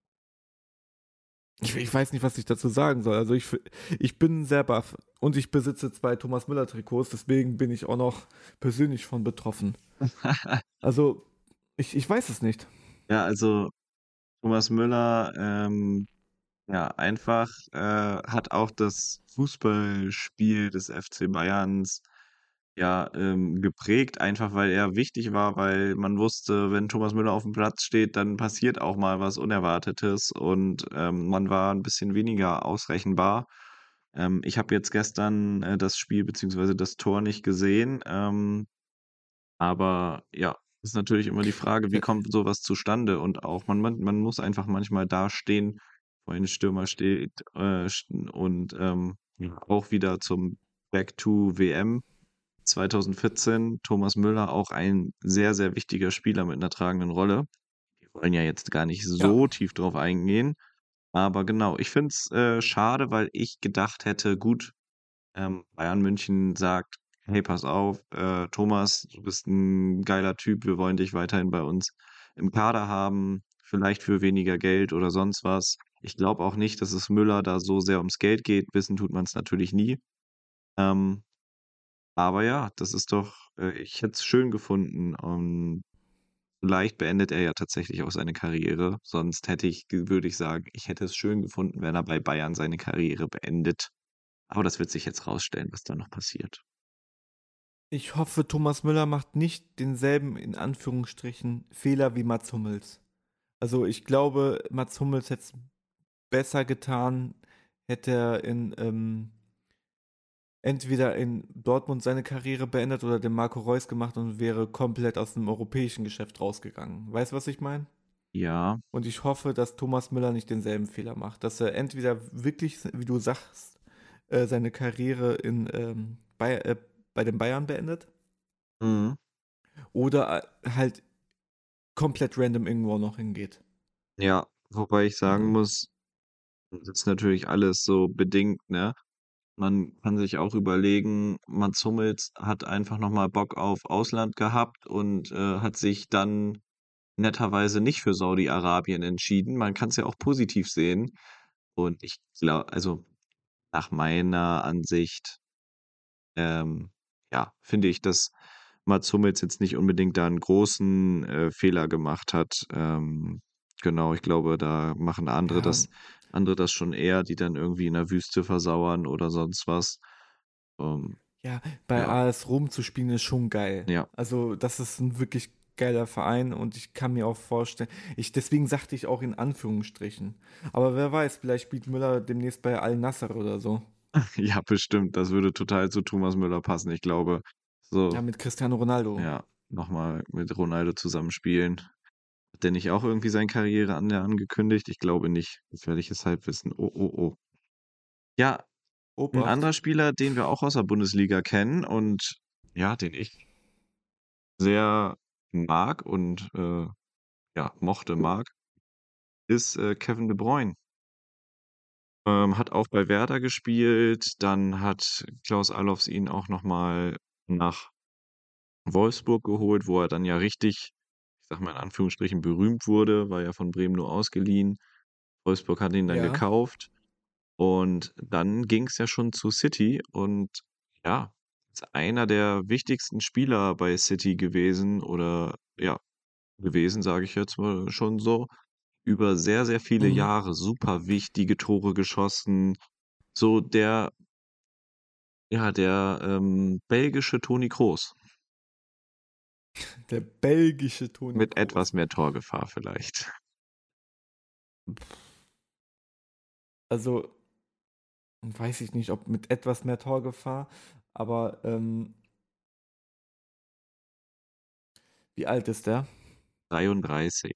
ich, ich weiß nicht, was ich dazu sagen soll. Also ich, ich bin sehr baff und ich besitze zwei Thomas Müller Trikots, deswegen bin ich auch noch persönlich von betroffen. Also ich, ich weiß es nicht. Ja, also Thomas Müller, ähm, ja, einfach äh, hat auch das Fußballspiel des F C Bayerns ja ähm, geprägt, einfach weil er wichtig war, weil man wusste, wenn Thomas Müller auf dem Platz steht, dann passiert auch mal was Unerwartetes und ähm, man war ein bisschen weniger ausrechenbar. Ähm, ich habe jetzt gestern äh, das Spiel beziehungsweise das Tor nicht gesehen, ähm, aber ja, ist natürlich immer die Frage, wie Ja, kommt sowas zustande? Und auch man man man muss einfach manchmal da stehen, wo ein Stürmer steht, äh, st und, ähm, ja, auch wieder zum Back to W M zweitausendvierzehn, Thomas Müller, auch ein sehr, sehr wichtiger Spieler mit 'ner tragenden Rolle. Wir wollen ja jetzt gar nicht ja, so tief drauf eingehen, aber genau, ich finde es, äh, schade, weil ich gedacht hätte, gut, ähm, Bayern München sagt: „Hey, pass auf, äh, Thomas, du bist ein geiler Typ. Wir wollen dich weiterhin bei uns im Kader haben, vielleicht für weniger Geld oder sonst was.“ Ich glaube auch nicht, dass es Müller da so sehr ums Geld geht. Wissen tut man es natürlich nie. Ähm, aber ja, das ist doch äh, ich hätte es schön gefunden, und vielleicht beendet er ja tatsächlich auch seine Karriere. Sonst hätte ich ge würde ich sagen, ich hätte es schön gefunden, wenn er bei Bayern seine Karriere beendet. Aber das wird sich jetzt rausstellen, was da noch passiert. ich hoffe, Thomas Müller macht nicht denselben, in Anführungsstrichen, Fehler wie Mats Hummels. Also ich glaube, Mats Hummels hätte es besser getan, hätte er in ähm, entweder in Dortmund seine Karriere beendet oder den Marco Reus gemacht und wäre komplett aus dem europäischen Geschäft rausgegangen. Weißt du, was ich meine? Ja, Und ich hoffe, dass Thomas Müller nicht denselben Fehler macht, dass er entweder wirklich, wie du sagst, äh, seine Karriere in, ähm, bei, äh, bei den Bayern beendet mhm. oder äh, halt komplett random irgendwo noch hingeht. Ja, wobei ich sagen Also, muss, das ist natürlich alles so bedingt, ne? Man kann sich auch überlegen, Mats Hummels hat einfach noch mal Bock auf Ausland gehabt und, äh, hat sich dann netterweise nicht für Saudi-Arabien entschieden. Man kann's ja auch positiv sehen. Und ich glaube, also, nach meiner Ansicht, ähm, ja, finde ich, dass Mats Hummels jetzt nicht unbedingt da 'n großen, äh, Fehler gemacht hat. Ähm, genau, ich glaube, da machen andere ja, das andere das schon eher, die dann irgendwie in der Wüste versauern oder sonst was. Ähm, ja, bei ja, A S Rom zu spielen ist schon geil. ja. Also, das ist ein wirklich geiler Verein und ich kann mir auch vorstellen, ich, deswegen sagte ich auch in Anführungsstrichen. Aber wer weiß, vielleicht spielt Müller demnächst bei Al-Nassr oder so. Ja, bestimmt, das würde total zu Thomas Müller passen. Ich glaube, so, Ja, mit Cristiano Ronaldo. ja, noch mal mit Ronaldo zusammen spielen. Hat der nicht auch irgendwie sein Karriereende angekündigt? Ich glaube nicht. Gefährliches Halbwissen. Oh, oh, oh. Ja, 'n Obacht. anderer Spieler, den wir auch aus der Bundesliga kennen und ja, den ich sehr mag und, äh, ja, mochte, mag, ist, äh, Kevin De Bruyne. Ähm, hat auch bei Werder gespielt, dann hat Klaus Allofs ihn auch noch mal nach Wolfsburg geholt, wo er dann ja richtig, ich sage mal in Anführungsstrichen, berühmt wurde, war ja von Bremen nur ausgeliehen. Wolfsburg hat ihn dann Ja. gekauft Und dann ging es ja schon zu City und ja, ist einer der wichtigsten Spieler bei City gewesen oder ja, gewesen, sage ich jetzt mal schon so, über sehr, sehr viele Mhm. Jahre super wichtige Tore geschossen. So der ja, der, ähm, belgische Toni Kroos Der belgische Toni mit Kroos. etwas mehr Torgefahr vielleicht. Also, weiß ich nicht, ob mit etwas mehr Torgefahr, aber ähm, wie alt ist der? dreiunddreißig.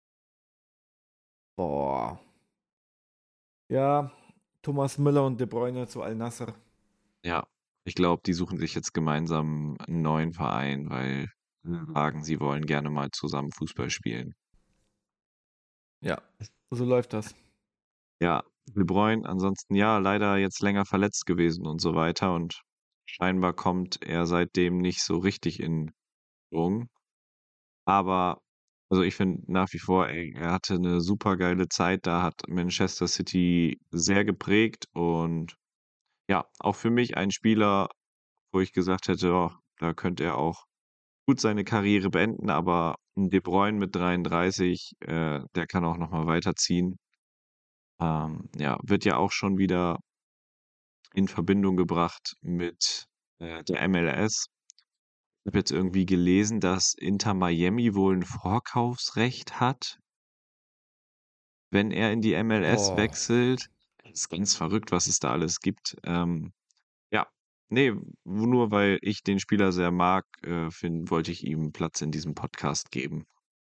Boah. Ja, Thomas Müller und De Bruyne zu Al-Nassr. Ja, ich glaube, die suchen sich jetzt gemeinsam 'n neuen Verein, weil sie sagen, sie wollen gerne mal zusammen Fußball spielen. Ja, so läuft das. Ja, De Bruyne ansonsten ja, leider jetzt länger verletzt gewesen und so weiter und scheinbar kommt er seitdem nicht so richtig in Schwung. Aber also, ich finde nach wie vor, ey, er hatte 'ne supergeile Zeit da, hat Manchester City sehr geprägt und ja, auch für mich ein Spieler, wo ich gesagt hätte: „Oh, da könnte er auch gut seine Karriere beenden“, aber 'n De Bruyne mit dreiunddreißig, äh, der kann auch noch mal weiterziehen. Ähm, ja, wird ja auch schon wieder in Verbindung gebracht mit, äh, der M L S. Ich habe jetzt irgendwie gelesen, dass Inter Miami wohl 'n Vorkaufsrecht hat wenn er in die M L S Boah. wechselt. Ist ganz verrückt, was es da alles gibt. Ähm, ja, ne, nur weil ich den Spieler sehr mag, äh, fin wollte ich ihm Platz in diesem Podcast geben.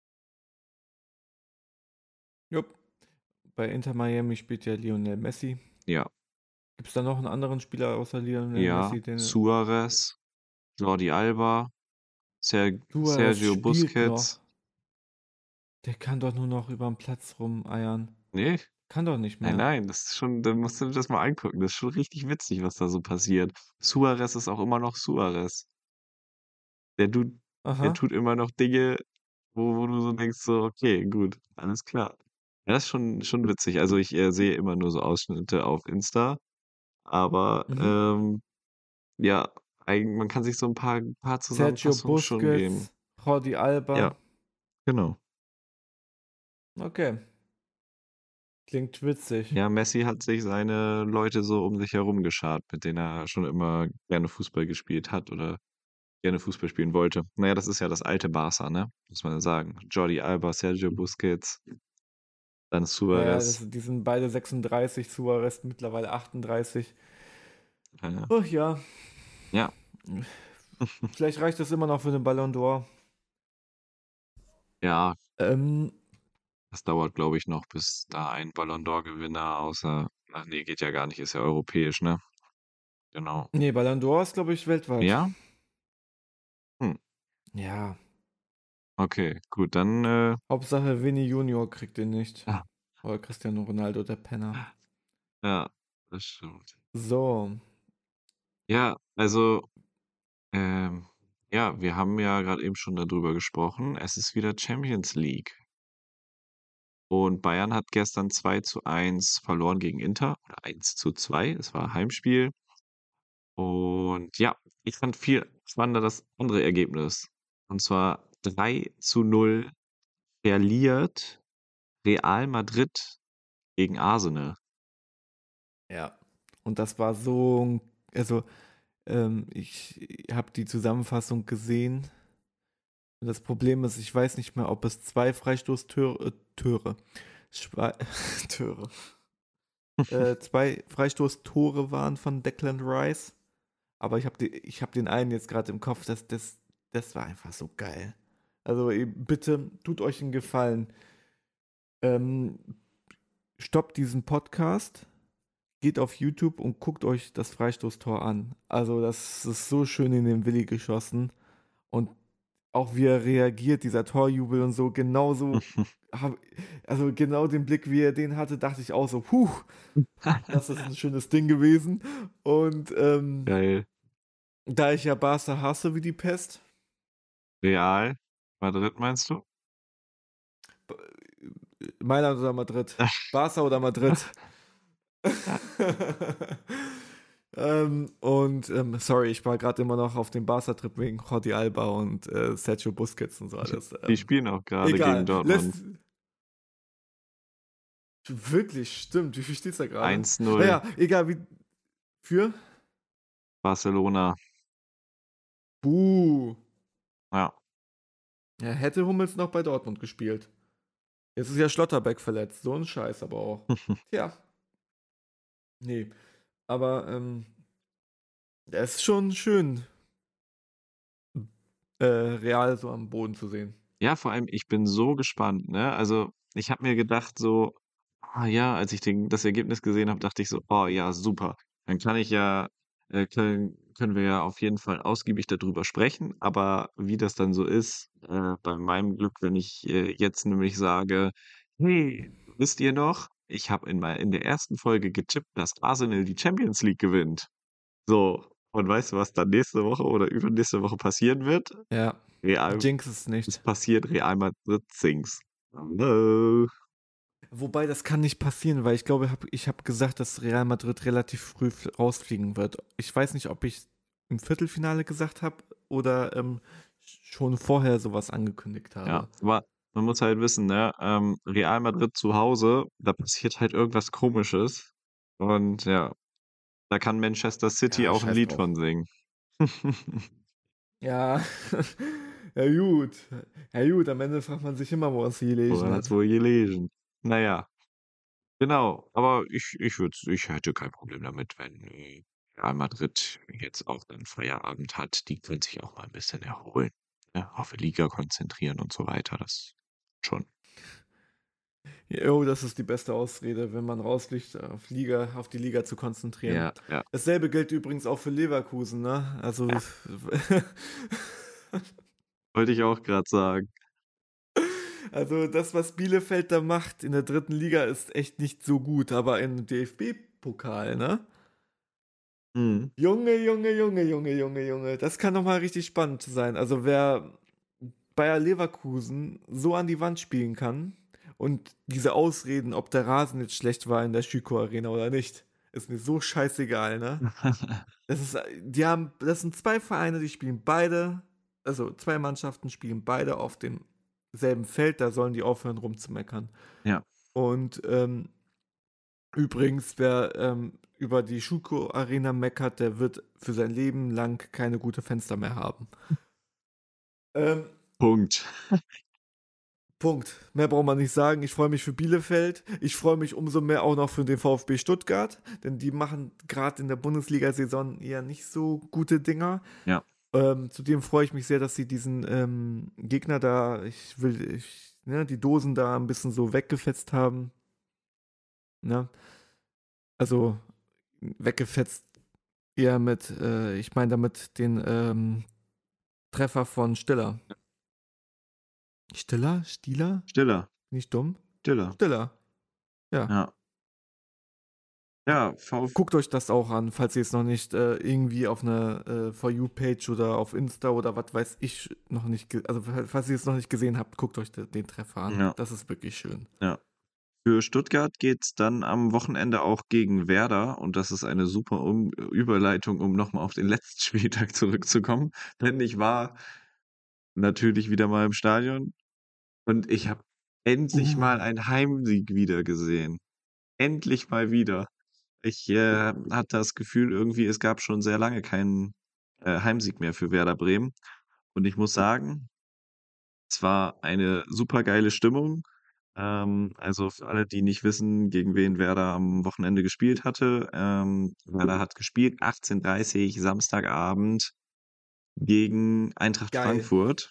Jupp. Bei Inter Miami spielt ja Lionel Messi. Ja. Gibt's da noch 'n anderen Spieler außer Lionel Ja, Messi, den Suarez, Jordi Alba, Ser Suarez Sergio spielt noch. Busquets. Der kann doch nur noch überm Platz rumeiern. Ne? Kann doch nicht Nein, mehr. nein, das ist schon da musst du dir das mal angucken. Das ist schon richtig witzig, was da so passiert. Suarez ist auch immer noch Suarez. Der tut der Aha. tut immer noch Dinge, wo wo du so denkst so: „Okay, gut, alles klar.“ Ja, ist schon schon witzig. Also, ich, äh, sehe immer nur so Ausschnitte auf Insta, aber, Mhm. ähm, ja, eigen man kann sich so 'n paar paar Sergio Zusammenfassungen schon geben. Busquets, Jordi Alba. Ja, genau. Okay. Klingt witzig. Ja, Messi hat sich seine Leute so um sich herum geschart, mit denen er schon immer gerne Fußball gespielt hat oder gerne Fußball spielen wollte. Na ja, das ist ja das alte Barca, ne, muss man ja sagen. Jordi Alba, Sergio Busquets dann Ja, ja, Suarez. das die sind beide sechsunddreißig, Suarez mittlerweile achtunddreißig. Ja, ja. Ach ja. Ja. Vielleicht reicht das immer noch für 'ne Ballon d'Or. Ja. Ähm Das dauert, glaube ich, noch, bis da ein Ballon d'Or-Gewinner außer ach ne, geht ja gar nicht, ist ja europäisch, ne? Genau. Ne, Ballon d'Or ist, glaube ich, weltweit. Ja? Hm. Ja. Okay, gut, dann, äh Hauptsache Vini Junior kriegt den nicht. Ah. Oder Cristiano Ronaldo, der Penner. Ja, das stimmt. So. Ja, also, ähm, ja, wir haben ja grad eben schon da drüber gesprochen. Es ist wieder Champions League. Und Bayern hat gestern zwei zu eins verloren gegen Inter oder eins zu zwei. Es war Heimspiel. Und ja, ich fand viel spannender das andere Ergebnis. Und zwar drei zu null verliert Real Madrid gegen Arsenal. Ja. Und das war so 'n also, ähm, ich habe die Zusammenfassung gesehen. Das Problem ist, ich weiß nicht mehr, ob es zwei Freistoßtör äh, Töre Schwei Töre äh, zwei Freistoßtore waren von Declan Rice. Aber ich habe de ich habe den einen jetzt grad im Kopf, das das das war einfach so geil. Also, e bitte tut euch 'n Gefallen. Ähm, stoppt diesen Podcast, geht auf YouTube und guckt euch das Freistoßtor an. Also, das ist so schön in den Willi geschossen. Und auch wie er reagiert, dieser Torjubel und so, genauso habe also, genau den Blick, wie er den hatte, dachte ich auch so: „Hu, das ist 'n schönes Ding gewesen.“ Und, ähm Geil. da ich ja Barca hasse wie die Pest Real Madrid meinst du? B äh, Mailand oder Madrid? Barca oder Madrid? Ja. ähm, und ähm, sorry, ich war gerade immer noch auf dem Barca-Trip wegen Jordi Alba und äh, Sergio Busquets und so alles. Die Ähm, spielen auch gerade gegen egal. Dortmund. Lässt, wirklich, stimmt. Wie viel steht's da gerade? eins null Naja, egal wie. Für? Barcelona. Buh. Ja. Ja, hätte Hummels noch bei Dortmund gespielt. Jetzt ist ja Schlotterbeck verletzt. So ein Scheiß aber auch. Tja, nee. Aber ähm, es ist schon schön, äh, Real so am Boden zu sehen. Ja, vor allem, ich bin so gespannt, ne? Also, ich habe mir gedacht so, ah ja, als ich den das Ergebnis gesehen habe, dachte ich so: „Oh ja, super. Dann kann ich ja äh, können können wir ja auf jeden Fall ausgiebig darüber sprechen.“ Aber wie das dann so ist, äh, bei meinem Glück, wenn ich, äh, jetzt nämlich sage: „Hey, wisst ihr noch, ich habe in mei in der ersten Folge getippt, dass Arsenal die Champions League gewinnt.“ So, und weißt du, was dann nächste Woche oder übernächste Woche passieren wird? Ja, Real jinx es Es nicht. passiert, Real Madrid sinks. Hallo. Wobei, das kann nicht passieren, weil ich glaube, hab, ich habe gesagt, dass Real Madrid relativ früh f- rausfliegen wird. Ich weiß nicht, ob ich im Viertelfinale gesagt habe oder ähm, schon vorher sowas angekündigt Ja, habe. aber man muss halt wissen, ne, ähm, Real Madrid zu Hause, da passiert halt irgendwas Komisches. Und ja, da kann Manchester City Ja, auch ein scheiß Lied drauf. von singen. Ja, ja gut. Ja gut, am Ende fragt man sich immer, wo man es gelesen Woran hat. hat's wohl gelegen? Na ja, genau. Aber ich ich würde ich hätte kein Problem damit, wenn, äh, Real Madrid jetzt auch dann Feierabend hat. Die können sich auch mal 'n bisschen erholen, ne, auf die Liga konzentrieren und so weiter. Das schon. Jo, das ist die beste Ausrede, wenn man rausfliegt, auf Liga, auf die Liga zu konzentrieren. Ja, ja, Dasselbe gilt übrigens auch für Leverkusen, ne? Also, ja. Wollte ich auch grad sagen. also das, was Bielefeld da macht in der dritten Liga, ist echt nicht so gut, aber im D F B-Pokal, ne? Mhm. Junge, Junge, Junge, Junge, Junge, Junge, das kann doch mal richtig spannend sein. Also wer Bayer Leverkusen so an die Wand spielen kann und diese Ausreden, ob der Rasen jetzt schlecht war in der Schüko Arena oder nicht, ist mir so scheißegal, ne? Das ist, die haben, das sind zwei Vereine, die spielen beide, also zwei Mannschaften spielen beide auf demselben Feld, da sollen die aufhören rumzumeckern. Ja, Und ähm, übrigens, wer ähm, über die Schuko Arena meckert, der wird für sein Leben lang keine gute Fenster mehr haben. Ähm, Punkt. Punkt. Mehr braucht man nicht sagen. Ich freue mich für Bielefeld. Ich freue mich umso mehr auch noch für den VfB Stuttgart, denn die machen gerade in der Bundesliga-Saison eher nicht so gute Dinger. Ja, Ähm, zudem freue ich mich sehr, dass sie diesen ähm, Gegner da, ich will, ich, ne, die Dosen da ein bisschen so weggefetzt haben. Ne? Also weggefetzt eher mit, äh, ich meine damit den ähm, Treffer von Stiller. Stiller? Stieler? Stiller, Nicht dumm? Stiller. Stiller. Ja. Ja. Ja, VfB Guckt euch das auch an, falls ihr es noch nicht äh, irgendwie auf einer äh, For You-Page oder auf Insta oder was weiß ich noch nicht, ge- also falls ihr es noch nicht gesehen habt, guckt euch de den Treffer an. ja, Das ist wirklich schön. ja. Für Stuttgart geht's dann am Wochenende auch gegen Werder und das ist eine super um Überleitung, um noch mal auf den letzten Spieltag zurückzukommen, denn ich war natürlich wieder mal im Stadion und ich habe endlich Uh. mal einen Heimsieg wieder gesehen. Endlich mal wieder. Ich, äh, hatte das Gefühl irgendwie, es gab schon sehr lange keinen, äh, Heimsieg mehr für Werder Bremen und ich muss sagen, es war eine supergeile Stimmung. Ähm, also für alle, die nicht wissen, gegen wen Werder am Wochenende gespielt hatte. Ähm, Werder hat gespielt achtzehn Uhr dreißig Samstagabend gegen Eintracht Geil. Frankfurt.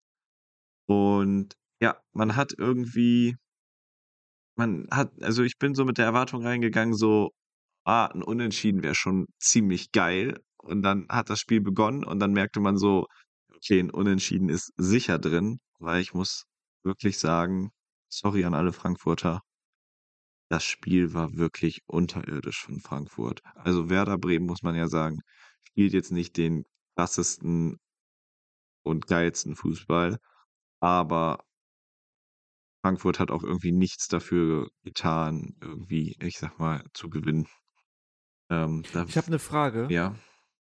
Und ja, man hat irgendwie man hat also ich bin so mit der Erwartung reingegangen, so, ah, 'n Unentschieden wäre schon ziemlich geil. Und dann hat das Spiel begonnen und dann merkte man so, okay, 'n Unentschieden ist sicher drin, weil ich muss wirklich sagen, sorry an alle Frankfurter, das Spiel war wirklich unterirdisch von Frankfurt. Also, Werder Bremen, muss man ja sagen, spielt jetzt nicht den krassesten und geilsten Fußball, aber Frankfurt hat auch irgendwie nichts dafür getan, irgendwie, ich sag mal, zu gewinnen. Ähm, da Ich habe eine Frage. ja,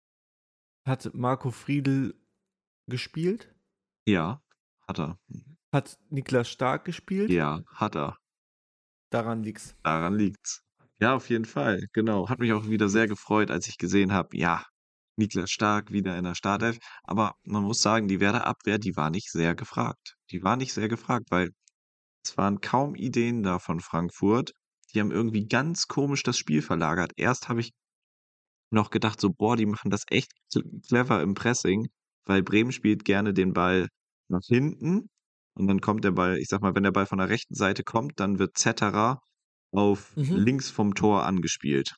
Hat Marco Friedl gespielt? ja, hat er. Hat Niklas Stark gespielt? Ja, hat er. Daran liegt's. Daran liegt's. Ja, auf jeden Fall, genau. Hat mich auch wieder sehr gefreut, als ich gesehen habe, ja, Niklas Stark wieder in der Startelf. Aber man muss sagen, die Werder Abwehr, die war nicht sehr gefragt. Die war nicht sehr gefragt, weil es waren kaum Ideen da von Frankfurt. Die haben irgendwie ganz komisch das Spiel verlagert. Erst habe ich noch gedacht, so, boah, die machen das echt cl clever im Pressing, weil Bremen spielt gerne den Ball nach hinten und dann kommt der Ball, ich sag mal, wenn der Ball von der rechten Seite kommt, dann wird Zetterer auf Mhm. links vom Tor angespielt.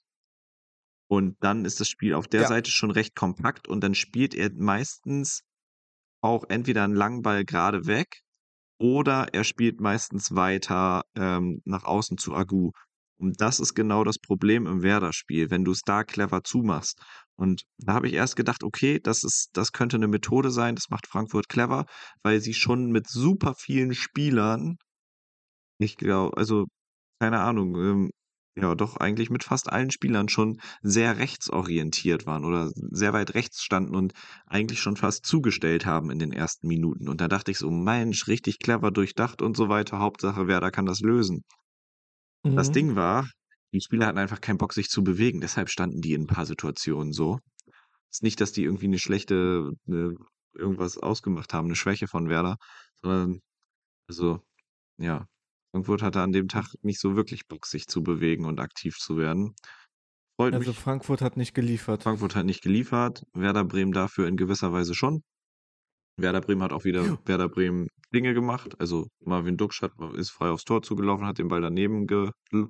Und dann ist das Spiel auf der Ja. Seite schon recht kompakt und dann spielt er meistens auch entweder 'n langen Ball gerade weg oder er spielt meistens weiter, ähm, nach außen zu Agu. Und das ist genau das Problem im Werder-Spiel, wenn du's da clever zumachst. Und da habe ich erst gedacht: „Okay, das ist das könnte 'ne Methode sein, das macht Frankfurt clever“, weil sie schon mit super vielen Spielern ich glaube also, keine Ahnung, ähm, ja doch eigentlich mit fast allen Spielern schon sehr rechtsorientiert waren oder sehr weit rechts standen und eigentlich schon fast zugestellt haben in den ersten Minuten. Und da dachte ich so: „Mensch, richtig clever durchdacht und so weiter. Hauptsache Werder kann das lösen.“ Das Mhm. Ding war, die Spieler hatten einfach keinen Bock, sich zu bewegen, deshalb standen die in 'n paar Situationen so. Ist nicht, dass die irgendwie 'ne schlechte 'ne irgendwas ausgemacht haben, 'ne Schwäche von Werder, sondern also, ja, Frankfurt hatte an dem Tag nicht so wirklich Bock, sich zu bewegen und aktiv zu werden. Freut Also mich, Frankfurt hat nicht geliefert. Frankfurt hat nicht geliefert, Werder Bremen dafür in gewisser Weise schon. Werder Bremen hat auch wieder Werder Bremen Dinge gemacht. Also, Marvin Duksch hat ist frei aufs Tor zugelaufen, hat den Ball daneben ge l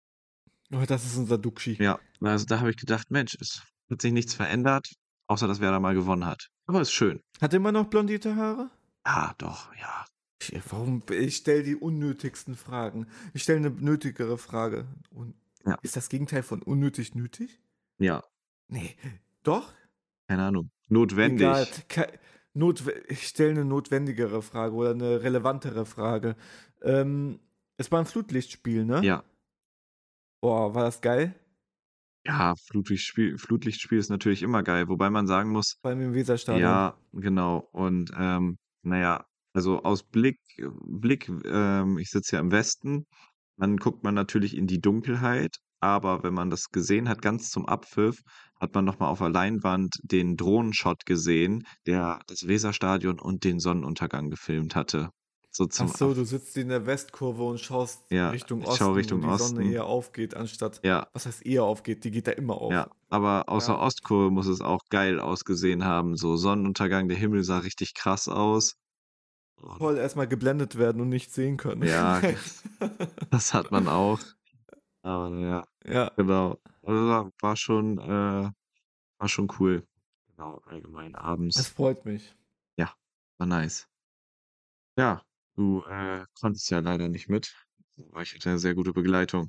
Oh, das ist unser Duxchi. ja, also, da habe ich gedacht: „Mensch, es hat sich nichts verändert, außer dass Werder mal gewonnen hat.“ Aber ist schön. Hat er immer noch blondierte Haare? Ja, doch, ja. Ich, warum? Ich stelle die unnötigsten Fragen. Ich stelle eine nötigere Frage. Und Ja, ist das Gegenteil von unnötig nötig? ja, Nee. Doch? keine Ahnung. Egal. Notwendig. Ke Notw ich stelle eine notwendigere Frage oder eine relevantere Frage. Ähm, es war ein Flutlichtspiel, ne? Ja. Boah, war das geil? Ja, Flutlichtspiel Flutlichtspiel ist natürlich immer geil, wobei man sagen muss Vor allem im Weserstadion. ja, genau. Und, ähm, na ja, also aus Blick Blick, ähm ich sitze ja im Westen, dann guckt man natürlich in die Dunkelheit, aber wenn man das gesehen hat, ganz zum Abpfiff, hat man noch mal auf der Leinwand den Drohnenshot gesehen, der das Weserstadion und den Sonnenuntergang gefilmt hatte. So Ach zum so, Ab du sitzt in der Westkurve und schaust ja, Richtung ich schaue Osten, wo Richtung die Sonne Osten. eher aufgeht, anstatt, Ja. was heißt eher aufgeht? Die geht da immer Ja, auf. aber aus der Ja. Ostkurve muss es auch geil ausgesehen haben, so Sonnenuntergang, der Himmel sah richtig krass aus. Und Voll erstmal geblendet werden und nichts sehen können. ja, ge das hat man auch. Aber na ja, Ja, genau. Also, war war schon äh, war schon cool. Genau, allgemein es abends. freut mich. Ja, war nice. Ja, du, äh, konntest ja leider nicht mit, aber ich hatte 'ne sehr gute Begleitung.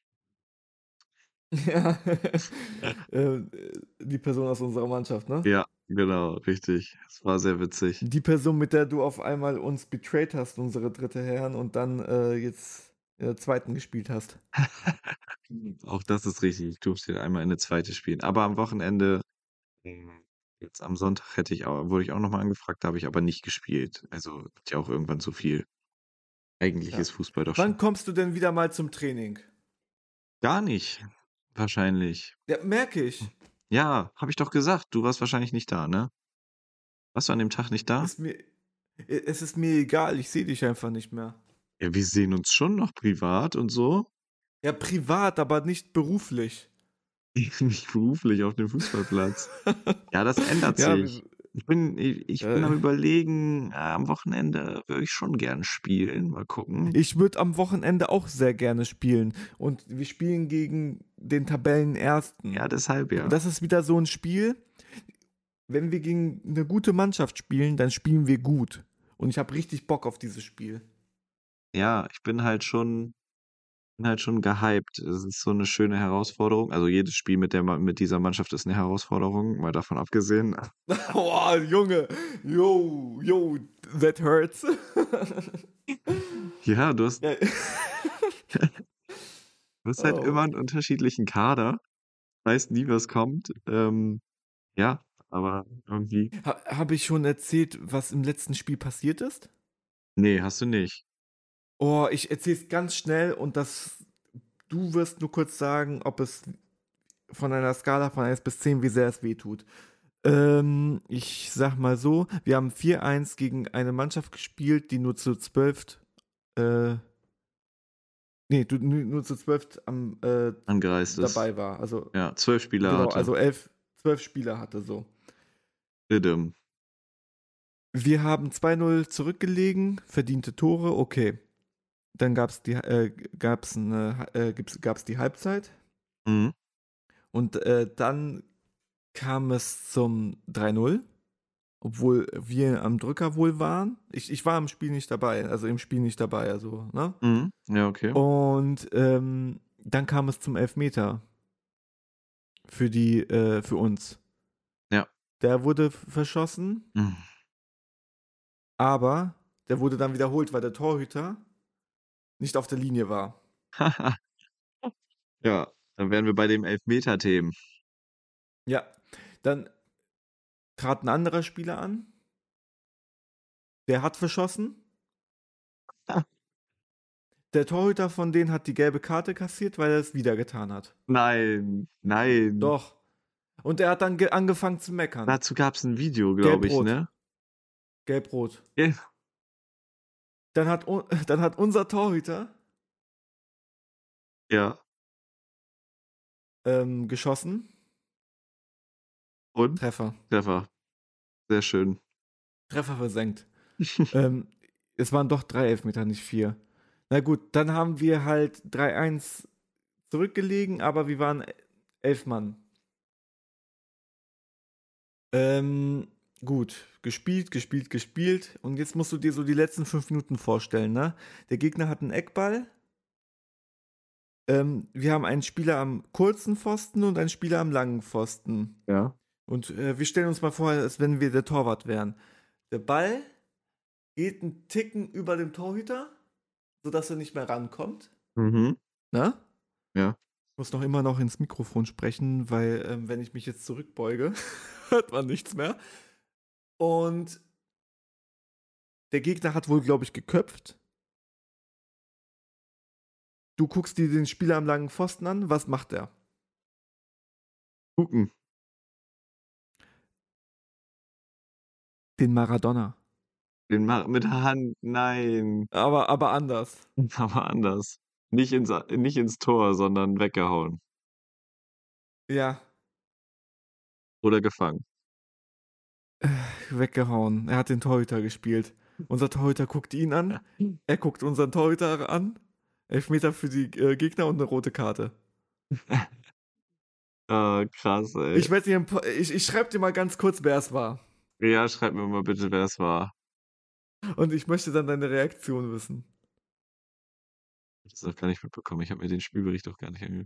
Ja, äh, die Person aus unserer Mannschaft, ne? Ja, genau, richtig. Es war sehr witzig. Die Person, mit der du auf einmal uns betrayed hast, unsere dritte Herren, und dann äh, jetzt in der zweiten gespielt hast. Auch das ist richtig. Ich durfte einmal in 'ne zweite spielen. Aber am Wochenende hm, jetzt am Sonntag hätte ich au wurde ich auch noch mal angefragt, da habe ich aber nicht gespielt. Also, wird ja auch irgendwann zu viel. Eigentlich Ja. ist Fußball doch schon Wann kommst du denn wieder mal zum Training? gar nicht, wahrscheinlich. Ja, merke Hm. ich. Ja, habe ich doch gesagt. Du warst wahrscheinlich nicht da, ne? Warst du an dem Tag nicht da? Ist mir, es ist mir egal, ich sehe dich einfach nicht mehr. Ja, wir sehen uns schon noch privat und so. Ja, privat, aber nicht beruflich. Nicht beruflich auf dem Fußballplatz. Ja, das ändert Ja, sich. wir- Ich bin i ich bin äh, am Überlegen, äh, am Wochenende würde ich schon gern spielen. Mal gucken. ich würde am Wochenende auch sehr gerne spielen. Und wir spielen gegen den Tabellenersten. Ja, deshalb Und ja. das ist wieder so ein Spiel, wenn wir gegen eine gute Mannschaft spielen, dann spielen wir gut. Und ich habe richtig Bock auf dieses Spiel. Ja, ich bin halt schon bin halt schon gehypt. Es ist so 'ne schöne Herausforderung. Also, jedes Spiel mit der Ma mit dieser Mannschaft ist 'ne Herausforderung, mal davon abgesehen. Boah, Junge, yo, yo, that hurts. Ja, du hast Ja. du hast halt immer Oh. 'n unterschiedlichen Kader, weißt nie, was kommt. Ähm, ja, aber irgendwie Ha habe ich schon erzählt, was im letzten Spiel passiert ist? ne, hast du nicht. Oh, ich erzähle es ganz schnell und das du wirst nur kurz sagen, ob es von einer Skala von eins bis zehn, wie sehr es wehtut. Ähm, ich sage mal so, wir haben vier eins gegen eine Mannschaft gespielt, die nur zu zwölf, äh ne, du nur nur zu zwölf am, äh, Angereist ist. dabei war. Also Ja, zwölf Spieler genau, hatte. also elf, zwölf Spieler hatte so. Diddum. Wir haben zwei null zurückgelegen, verdiente Tore, okay. Dann gab's die äh, gab's 'ne äh, gibt's gab's die Halbzeit Mhm. und, äh, dann kam es zum drei null, obwohl wir am Drücker wohl waren. Ich ich war im Spiel nicht dabei, also im Spiel nicht dabei, also, ne? Mhm. Ja, okay. Und, ähm, dann kam es zum Elfmeter für die äh, für uns. Ja. Der wurde v verschossen, Mhm. aber der wurde dann wiederholt, weil der Torhüter nicht auf der Linie war. Ja, dann wären wir bei dem Elfmeter-Themen. Ja, dann trat 'n anderer Spieler an, der hat verschossen. Der Torhüter von denen hat die gelbe Karte kassiert, weil er es wieder getan hat. Nein, nein. Doch. Und er hat dann ge angefangen zu meckern. Dazu gab's 'n Video, glaube ich, Gelb-Rot. ne? Gelb-Rot. Ja. Dann hat u dann hat unser Torhüter Ja. ähm, geschossen. Und? Treffer. Treffer. Sehr schön. Treffer versenkt. Ähm, es waren doch drei Elfmeter, nicht vier. Na gut, dann haben wir halt drei eins zurückgelegen, aber wir waren e elf Mann. Ähm, gut, gespielt, gespielt, gespielt und jetzt musst du dir so die letzten fünf Minuten vorstellen, ne? Der Gegner hat 'n Eckball. Ähm, wir haben einen Spieler am kurzen Pfosten und einen Spieler am langen Pfosten. Ja. Und, äh, wir stellen uns mal vor, als wenn wir der Torwart wären. Der Ball geht 'n Ticken über dem Torhüter, sodass er nicht mehr rankommt. Mhm. Ne? Ja. Ich muss noch immer noch ins Mikrofon sprechen, weil, ähm, wenn ich mich jetzt zurückbeuge, hört man nichts mehr. Und der Gegner hat wohl, glaube ich, geköpft. Du guckst dir den Spieler am langen Pfosten an, was macht er? Gucken. Den Maradona. Den Ma mit der Hand, nein. Aber aber anders. Aber anders. Nicht ins a nicht ins Tor, sondern weggehauen. Ja. Oder gefangen. Weggehauen. Er hat den Torhüter gespielt. Unser Torhüter guckt ihn an, er guckt unseren Torhüter an. Elfmeter für die, äh, Gegner und 'ne rote Karte. Ah, krass, ey. Ich werde dir 'n pa ich ich schreibe dir mal ganz kurz, wer es war. Ja, schreib mir mal bitte, wer es war. Und ich möchte dann deine Reaktion wissen. Das noch gar nicht mitbekommen. Ich habe mir den Spielbericht auch gar nicht ange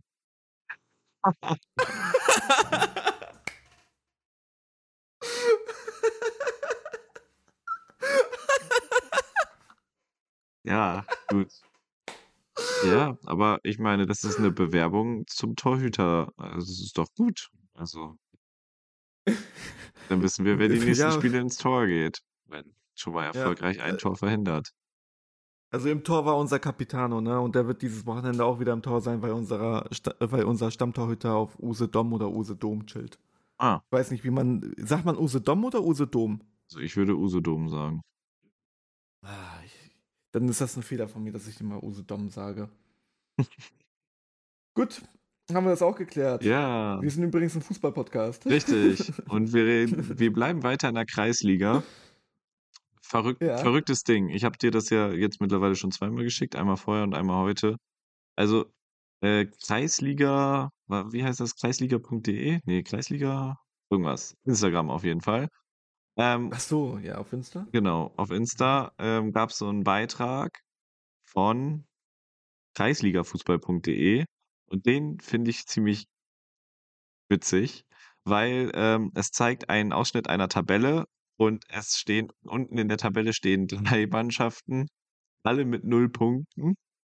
Ja, gut. Ja, aber ich meine, das ist 'ne Bewerbung zum Torhüter. Also, das ist doch gut. Also dann wissen wir, wer die nächsten Ja. Spiele ins Tor geht, wenn schon mal Ja, erfolgreich ein äh Tor verhindert. Also, im Tor war unser Capitano, ne, und der wird dieses Wochenende auch wieder im Tor sein, weil unserer Sta weil unser Stammtorhüter auf Usedom oder Usedom chillt. Ah. Ich weiß nicht, wie man sagt man Usedom oder Usedom? Also, ich würde Usedom sagen. Ah, ich dann ist das 'n Fehler von mir, dass ich immer Usedom sage. Gut, haben wir das auch geklärt. Ja. Wir sind übrigens 'n Fußball-Podcast. Richtig. Und wir reden wir bleiben weiter in der Kreisliga. Verrückt Ja. verrücktes Ding. Ich habe dir das ja jetzt mittlerweile schon zweimal geschickt, einmal vorher und einmal heute. Also, äh, Kreisliga wa wie heißt das? kreisliga.de? Ne, Kreisliga irgendwas. Instagram auf jeden Fall. Ähm Ach so, ja, auf Insta? genau, auf Mhm. Insta, ähm, gab's so 'n Beitrag von kreisligafußball.de und den finde ich ziemlich witzig, weil, ähm, es zeigt einen Ausschnitt einer Tabelle und es stehen unten in der Tabelle stehen drei Mannschaften alle mit null Punkten.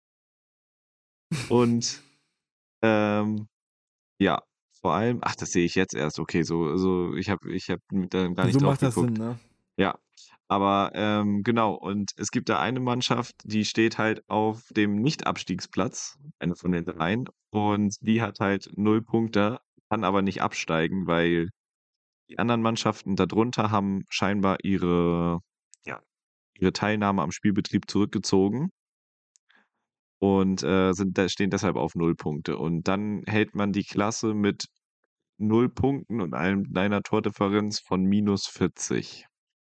Und ähm, ja, vor allem, ach, das sehe ich jetzt erst. Okay, so, so, ich habe, ich habe da gar So nicht drauf macht das Sinn, geguckt. ne? Ja, aber ähm, genau, und es gibt da eine Mannschaft, die steht halt auf dem Nicht-Abstiegsplatz, eine von den dreien, und die hat halt null Punkte, kann aber nicht absteigen, weil die anderen Mannschaften darunter haben scheinbar ihre, ja, ihre Teilnahme am Spielbetrieb zurückgezogen und äh, sind, da stehen deshalb auf null Punkte. Und dann hält man die Klasse mit null Punkten und einem, einer Tordifferenz von minus vierzig.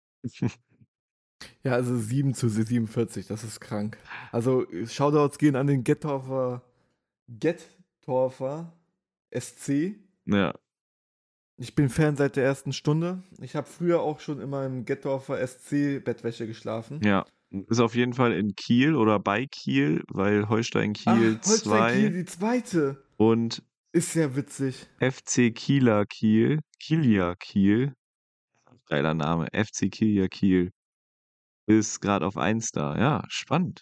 Ja, also sieben zu siebenundvierzig, das ist krank. Also Shoutouts gehen an den Gettorfer, Gettorfer S C. Ja. Ich bin Fan seit der ersten Stunde. Ich habe früher auch schon immer im Gettorfer S C Bettwäsche geschlafen. Ja, ist auf jeden Fall in Kiel oder bei Kiel, weil Holstein Kiel Ach, Holstein Kiel, zwei die zweite. und Ist ja witzig. F C Kieler Kiel, Kielia Kiel, geiler Name, F C Kielia Kiel ist gerade auf eins da. Ja, spannend.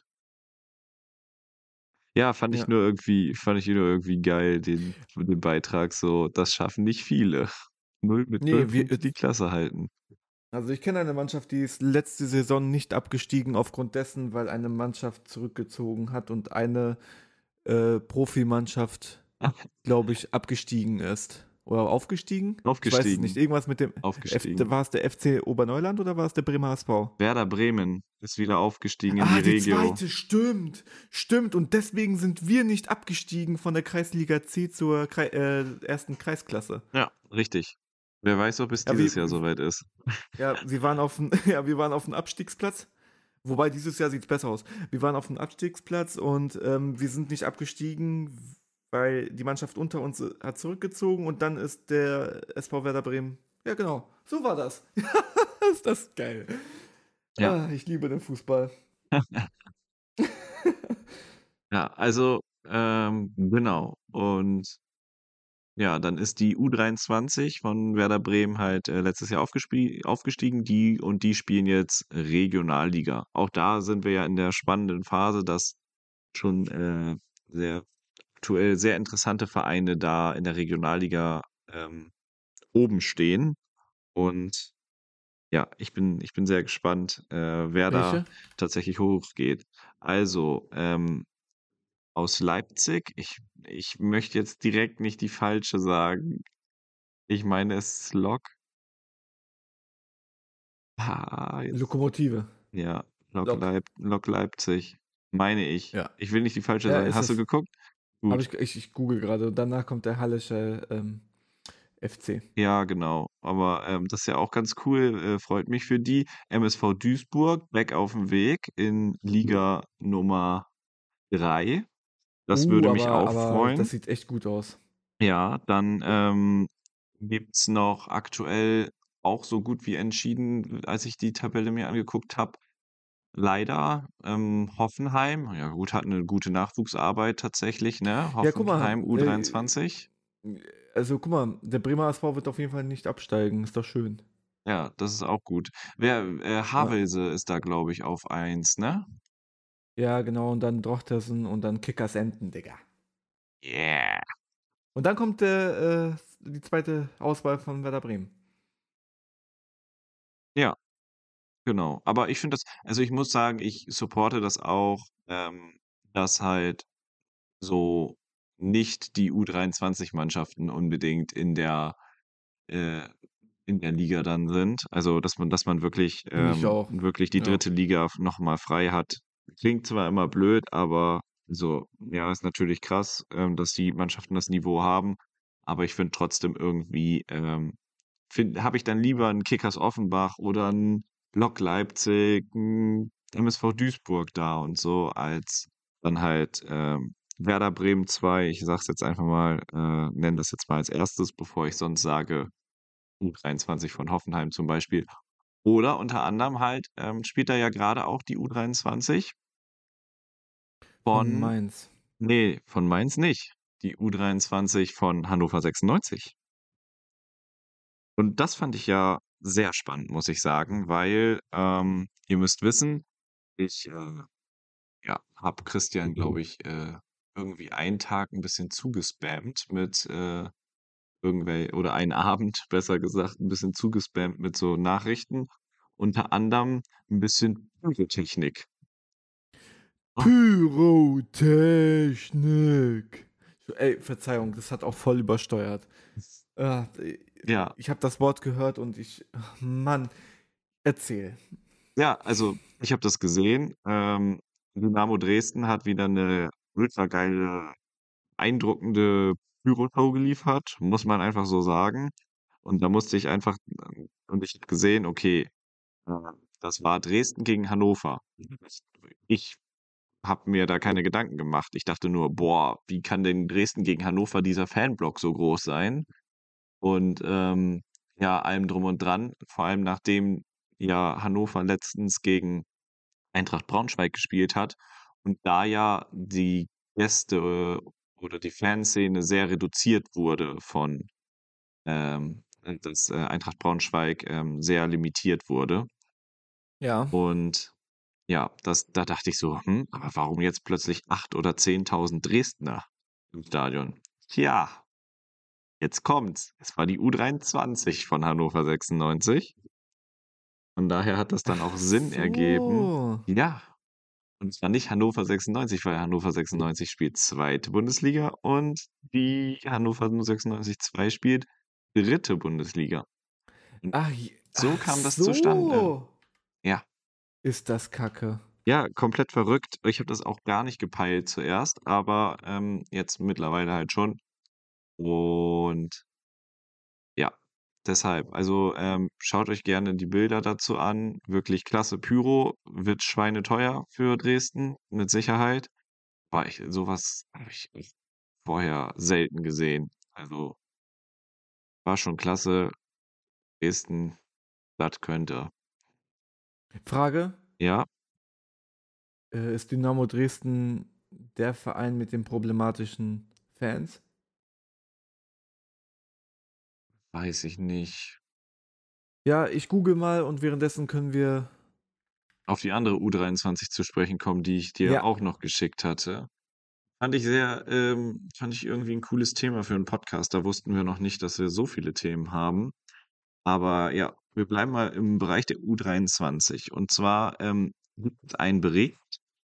Ja, fand ich Ja. nur irgendwie, fand ich nur irgendwie geil, den, den Beitrag so. Das schaffen nicht viele. Null mit null Nee, wir, Punkten die Klasse halten. also ich kenne eine Mannschaft, die ist letzte Saison nicht abgestiegen aufgrund dessen, weil eine Mannschaft zurückgezogen hat und eine äh, Profimannschaft, glaube ich, abgestiegen ist. Oder aufgestiegen? Ich weiß es nicht. Aufgestiegen, Irgendwas mit dem F aufgestiegen. war es der F C Oberneuland oder war es der Bremer H S V? Werder Bremen ist wieder aufgestiegen in die Ah, die Regio. zweite, stimmt. Stimmt. Und deswegen sind wir nicht abgestiegen von der Kreisliga C zur Krei äh, ersten Kreisklasse. Ja, richtig. Wer weiß, ob es Ja, dieses wir, Jahr soweit ist. ja, wir waren auf dem, ja, wir waren auf dem Abstiegsplatz. Wobei dieses Jahr sieht es besser aus. Wir waren auf dem Abstiegsplatz und ähm, wir sind nicht abgestiegen, weil die Mannschaft unter uns äh, hat zurückgezogen und dann ist der S V Werder Bremen. Ja, genau. So war das. Ist das geil. Ja. Ah, ich liebe den Fußball. Ja, also, ähm, genau. Und ja, dann ist die U dreiundzwanzig von Werder Bremen halt äh, letztes Jahr aufgespie aufgestiegen, die und die spielen jetzt Regionalliga. Auch da sind wir ja in der spannenden Phase, dass schon äh, sehr aktuell sehr interessante Vereine da in der Regionalliga ähm, oben stehen. Und ja, ich bin, ich bin sehr gespannt, äh, wer da Welche? tatsächlich hochgeht. Also, ähm, aus Leipzig, ich, ich möchte jetzt direkt nicht die falsche sagen. Ich meine, es ist Lok. Ah, jetzt, Lokomotive. ja, Lok, Lok. Leip, Lok Leipzig. Meine ich. Ja. Ich will nicht die falsche Ja, sagen. ist Hast du es. geguckt? Aber Gut. ich, ich, ich google gerade. Danach kommt der Hallische ähm, F C. Ja, genau. Aber ähm, das ist ja auch ganz cool. Äh, freut mich für die. M S V Duisburg, back auf dem Weg in Liga Nummer drei. Das Uh, würde mich aber, auch aber freuen. das sieht echt gut aus. Ja, dann ähm, gibt's noch aktuell auch so gut wie entschieden, als ich die Tabelle mir angeguckt habe, leider ähm, Hoffenheim. Ja gut, hat eine gute Nachwuchsarbeit tatsächlich, ne? Ja, guck mal. Hoffenheim Äh, U dreiundzwanzig. also, guck mal. Der Bremer H S V wird auf jeden Fall nicht absteigen. Ist doch schön. Ja, das ist auch gut. Wer, äh, Ja, Havelse ist da, glaube ich, auf eins, ne? ja genau. Und dann Drochtersen und dann Kickers Emden, Digga. Yeah. Und dann kommt der, äh, die zweite Auswahl von Werder Bremen. Ja, genau. Aber ich finde das, also ich muss sagen, ich supporte das auch, ähm, dass halt so nicht die U dreiundzwanzig-Mannschaften unbedingt in der, äh, in der Liga dann sind. Also, dass man, dass man wirklich, Finde ich ähm, auch. wirklich die Ja. dritte Liga noch mal frei hat. Klingt zwar immer blöd, aber so, ja, ist natürlich krass, ähm, dass die Mannschaften das Niveau haben. Aber ich finde trotzdem irgendwie, ähm, find, habe ich dann lieber einen Kickers Offenbach oder einen Lok Leipzig, einen M S V Duisburg da und so, als dann halt ähm, Werder Bremen zwei. Ich sag's jetzt einfach mal, äh, nenne das jetzt mal als erstes, bevor ich sonst sage U dreiundzwanzig von Hoffenheim zum Beispiel. Oder unter anderem halt ähm, spielt da ja gerade auch die U dreiundzwanzig Von von, Mainz. nee, von Mainz nicht. Die U dreiundzwanzig von Hannover sechsundneunzig. Und das fand ich ja sehr spannend, muss ich sagen, weil ähm, ihr müsst wissen, ich äh, ja, habe Christian, glaube ich, äh, irgendwie einen Tag ein bisschen zugespammt mit äh, irgendwel oder einen Abend, besser gesagt, ein bisschen zugespammt mit so Nachrichten, unter anderem ein bisschen Pyrotechnik. Oh, Pyrotechnik. Ey, Verzeihung, das hat auch voll übersteuert. Äh, ja, ich habe das Wort gehört und ich, ach Mann, erzähl. ja, also ich habe das gesehen. Ähm, Dynamo Dresden hat wieder eine ultra geile, beeindruckende Pyroshow geliefert, muss man einfach so sagen. Und da musste ich einfach, ähm, und ich habe gesehen, okay, äh, das war Dresden gegen Hannover. Ich habe mir da keine Gedanken gemacht. Ich dachte nur, boah, wie kann denn Dresden gegen Hannover dieser Fanblock so groß sein? Und ähm, ja, allem drum und dran, vor allem nachdem ja Hannover letztens gegen Eintracht Braunschweig gespielt hat und da ja die Gäste äh, oder die Fanszene sehr reduziert wurde von, ähm, dass äh, Eintracht Braunschweig ähm, sehr limitiert wurde. Ja. Und ja, das, da dachte ich so, hm, aber warum jetzt plötzlich acht oder zehntausend Dresdner im Stadion? Tja, jetzt kommt's. Es war die U dreiundzwanzig von Hannover sechsundneunzig. Von daher hat das dann auch Ach Sinn ergeben. so. Ja, und es war nicht Hannover sechsundneunzig, weil Hannover sechsundneunzig spielt zweite Bundesliga und die Hannover sechsundneunzig zwei spielt dritte Bundesliga. Und Ach, j- so ach kam das zustande. so. Ja, Ist das Kacke. ja, komplett verrückt. Ich habe das auch gar nicht gepeilt zuerst, aber ähm, jetzt mittlerweile halt schon. Und ja, deshalb, also ähm, schaut euch gerne die Bilder dazu an. Wirklich klasse Pyro, wird schweineteuer für Dresden, mit Sicherheit. War ich, sowas habe ich vorher selten gesehen. Also war schon klasse. Dresden, das könnte. Frage: Ja, äh, Ist Dynamo Dresden der Verein mit den problematischen Fans? weiß ich nicht. Ja, ich google mal und währenddessen können wir. Auf die andere U dreiundzwanzig zu sprechen kommen, die ich dir Ja, auch noch geschickt hatte. Fand ich sehr, ähm, fand ich irgendwie ein cooles Thema für einen Podcast. Da wussten wir noch nicht, dass wir so viele Themen haben. Aber ja, wir bleiben mal im Bereich der U dreiundzwanzig. Und zwar ähm, gibt es einen Bericht,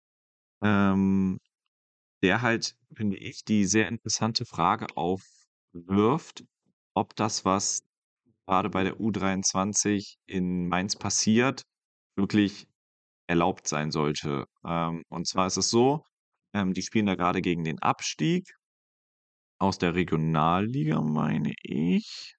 ähm, der halt, finde ich, die sehr interessante Frage aufwirft, ob das, was gerade bei der U dreiundzwanzig in Mainz passiert, wirklich erlaubt sein sollte. Ähm, und zwar ist es so, ähm, die spielen da gerade gegen den Abstieg aus der Regionalliga, meine ich.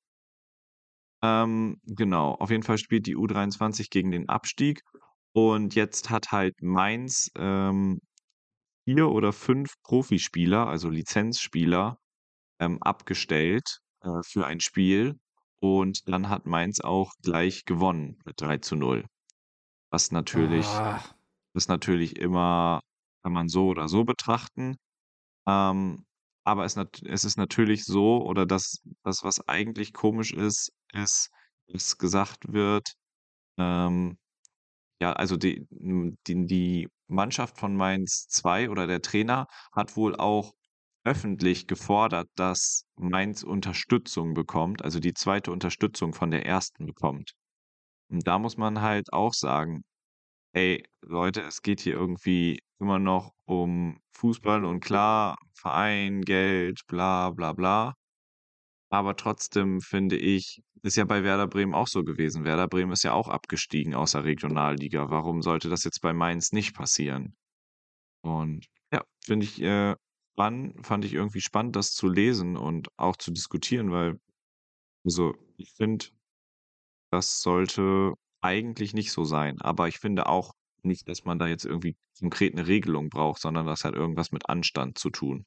Ähm, genau, auf jeden Fall spielt die U dreiundzwanzig gegen den Abstieg. Und jetzt hat halt Mainz ähm, vier oder fünf Profispieler, also Lizenzspieler, ähm, abgestellt äh, für ein Spiel. Und dann hat Mainz auch gleich gewonnen mit drei zu null. Was natürlich, ah, ist natürlich immer, kann man so oder so betrachten. Ähm, aber es, nat es ist natürlich so, oder das, das, was eigentlich komisch ist, ist, dass gesagt wird, ähm, ja, also die, m, die, die Mannschaft von Mainz zwei oder der Trainer hat wohl auch öffentlich gefordert, dass Mainz Unterstützung bekommt, also die zweite Unterstützung von der ersten bekommt. Und da muss man halt auch sagen, ey, Leute, es geht hier irgendwie immer noch um Fußball und klar, Verein, Geld, bla bla bla. Aber trotzdem finde ich, ist ja bei Werder Bremen auch so gewesen. Werder Bremen ist ja auch abgestiegen aus der Regionalliga. Warum sollte das jetzt bei Mainz nicht passieren? Und ja, finde ich, äh, spannend, fand ich irgendwie spannend, das zu lesen und auch zu diskutieren, weil, also, ich finde, das sollte eigentlich nicht so sein. Aber ich finde auch nicht, dass man da jetzt irgendwie konkret eine Regelung braucht, sondern das hat irgendwas mit Anstand zu tun.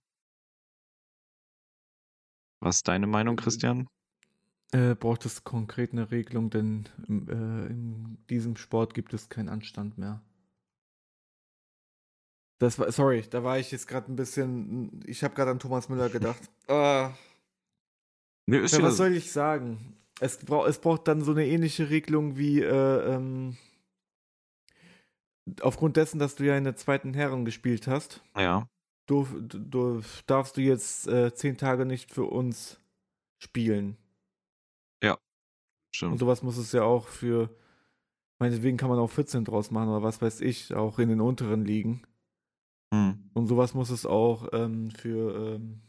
Was ist deine Meinung, Christian? äh, braucht es konkret eine Regelung, denn im, äh, in diesem Sport gibt es keinen Anstand mehr. Das war, sorry, da war ich jetzt gerade ein bisschen. Ich habe gerade an Thomas Müller gedacht. Ah, Ne, ist ja, ja was soll ich sagen? Es, brauch, es braucht dann so eine ähnliche Regelung wie, äh, ähm, aufgrund dessen, dass du ja in der zweiten Herren gespielt hast, Ja, du, du, darfst du jetzt äh, zehn Tage nicht für uns spielen. ja, Und stimmt. sowas muss es ja auch für, meinetwegen kann man auch vierzehn draus machen oder was weiß ich, auch in den unteren Ligen. Hm. Und sowas muss es auch ähm, für ähm,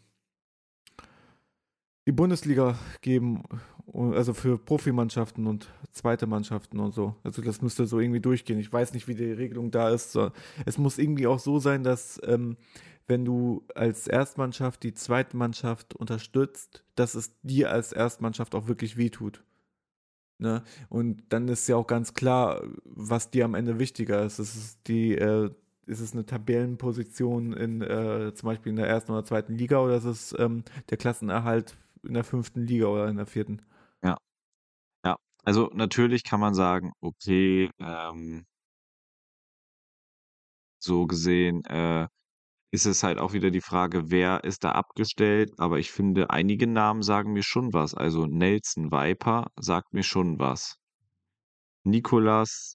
die Bundesliga geben, also für Profimannschaften und zweite Mannschaften und so. Also das müsste so irgendwie durchgehen. Ich weiß nicht, wie die Regelung da ist. So. Es muss irgendwie auch so sein, dass ähm, wenn du als Erstmannschaft die zweite Mannschaft unterstützt, dass es dir als Erstmannschaft auch wirklich wehtut. Ne? Und dann ist ja auch ganz klar, was dir am Ende wichtiger ist. Ist es die, äh, ist es eine Tabellenposition in äh, zum Beispiel in der ersten oder zweiten Liga oder ist es ähm, der Klassenerhalt in der fünften Liga oder in der vierten? Ja, ja. Also natürlich kann man sagen, okay, ähm, so gesehen, äh, ist es halt auch wieder die Frage, wer ist da abgestellt? Aber ich finde, einige Namen sagen mir schon was. Also Nelson Viper sagt mir schon was. Nicolas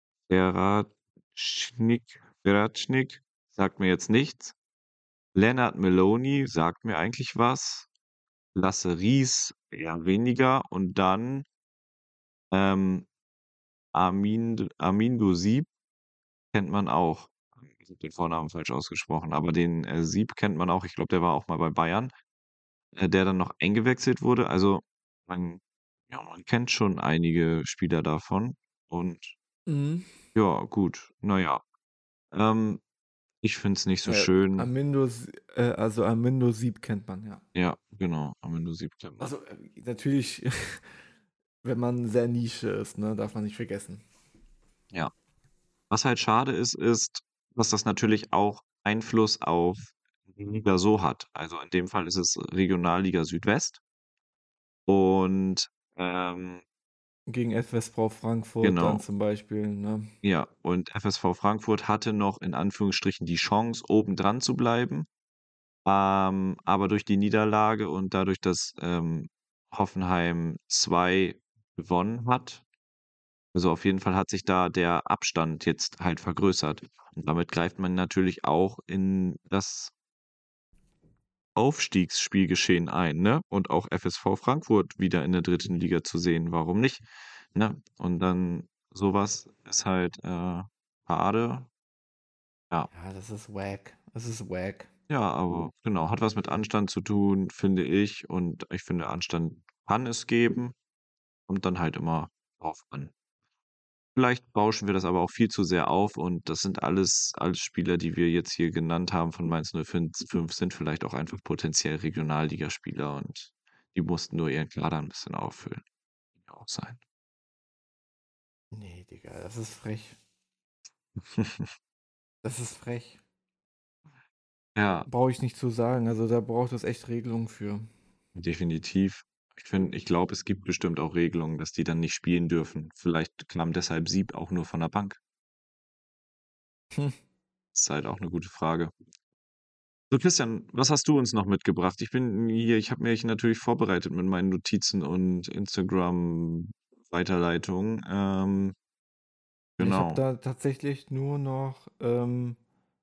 Veraschnik, Veraschnik sagt mir jetzt nichts. Lennart Meloni sagt mir eigentlich was. Lasse Ries eher weniger. Und dann ähm, Armin, Armindo Sieb kennt man auch. Ich habe den Vornamen falsch ausgesprochen, aber den äh, Sieb kennt man auch. Ich glaube, der war auch mal bei Bayern, äh, der dann noch eingewechselt wurde. Also man, ja, man kennt schon einige Spieler davon. Und Mhm. ja, gut, naja. Ähm, ich finde es nicht so Ja, schön. Armindo, äh, also Armindo Sieb kennt man, ja. Ja, genau, Armindo Sieb kennt man. Also äh, natürlich, wenn man sehr Nische ist, ne, darf man nicht vergessen. Ja. Was halt schade ist, ist, dass das natürlich auch Einfluss auf die Liga so hat. Also in dem Fall ist es Regionalliga Südwest und ähm, Gegen F S V Frankfurt dann genau, zum Beispiel, ne? ja. Und F S V Frankfurt hatte noch in Anführungsstrichen die Chance, oben dran zu bleiben. Ähm, aber durch die Niederlage und dadurch, dass ähm, Hoffenheim zwei gewonnen hat, also auf jeden Fall hat sich da der Abstand jetzt halt vergrößert. Und damit greift man natürlich auch in das Aufstiegsspielgeschehen ein, ne? Und auch F S V Frankfurt wieder in der dritten Liga zu sehen, warum nicht, ne? Und dann sowas ist halt äh, schade. Ja, Ja, das ist wack. Das ist wack. ja, aber genau, hat was mit Anstand zu tun, finde ich. Und ich finde, Anstand kann es geben, kommt dann halt immer drauf an. Vielleicht bauschen wir das aber auch viel zu sehr auf und das sind alles alles Spieler, die wir jetzt hier genannt haben von Mainz null fünf sind vielleicht auch einfach potenziell Regionalligaspieler und die mussten nur ihren Kader 'n bisschen auffüllen. Kann ja auch sein. Nee, Digga, das ist frech. Das ist frech. Ja, Brauche ich nicht zu sagen. Also da braucht es echt Regelungen für. definitiv. Ich finde ich glaube, es gibt bestimmt auch Regelungen, dass die dann nicht spielen dürfen. Vielleicht kam deshalb Sieb auch nur von der Bank. Hm. Ist halt auch 'ne gute Frage. So, Christian, was hast du uns noch mitgebracht? Ich bin hier ich habe mich natürlich vorbereitet mit meinen Notizen und Instagram-Weiterleitungen. Ähm, Ich habe genau. da tatsächlich nur noch ähm,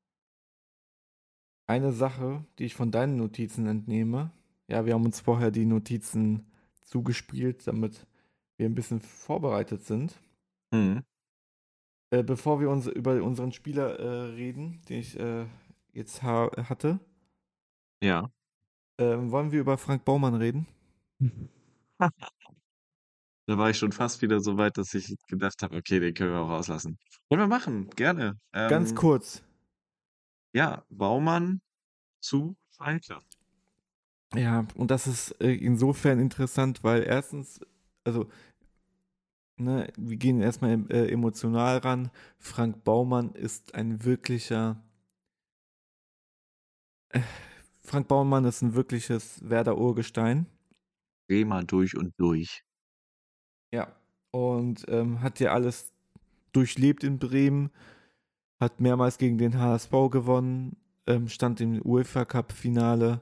eine Sache, die ich von deinen Notizen entnehme. Ja, wir haben uns vorher die Notizen zugespielt, damit wir ein bisschen vorbereitet sind. Mhm. Äh, bevor wir uns über unseren Spieler äh, reden, den ich äh, jetzt ha hatte, Ja. ähm, wollen wir über Frank Baumann reden? Da war ich schon fast wieder so weit, dass ich gedacht habe: „Okay, den können wir auch rauslassen.“ Können wir machen, gerne. Ganz Ähm, kurz. ja, Baumann zu Schalke. Ja, und das ist äh, insofern interessant, weil erstens, also, ne, wir gehen erstmal äh, emotional ran. Frank Baumann ist ein wirklicher, äh, Frank Baumann ist ein wirkliches Werder-Urgestein. Bremer durch und durch. Ja. Und ähm, hat ja alles durchlebt in Bremen, hat mehrmals gegen den H S V gewonnen, ähm, stand im UEFA-Cup-Finale,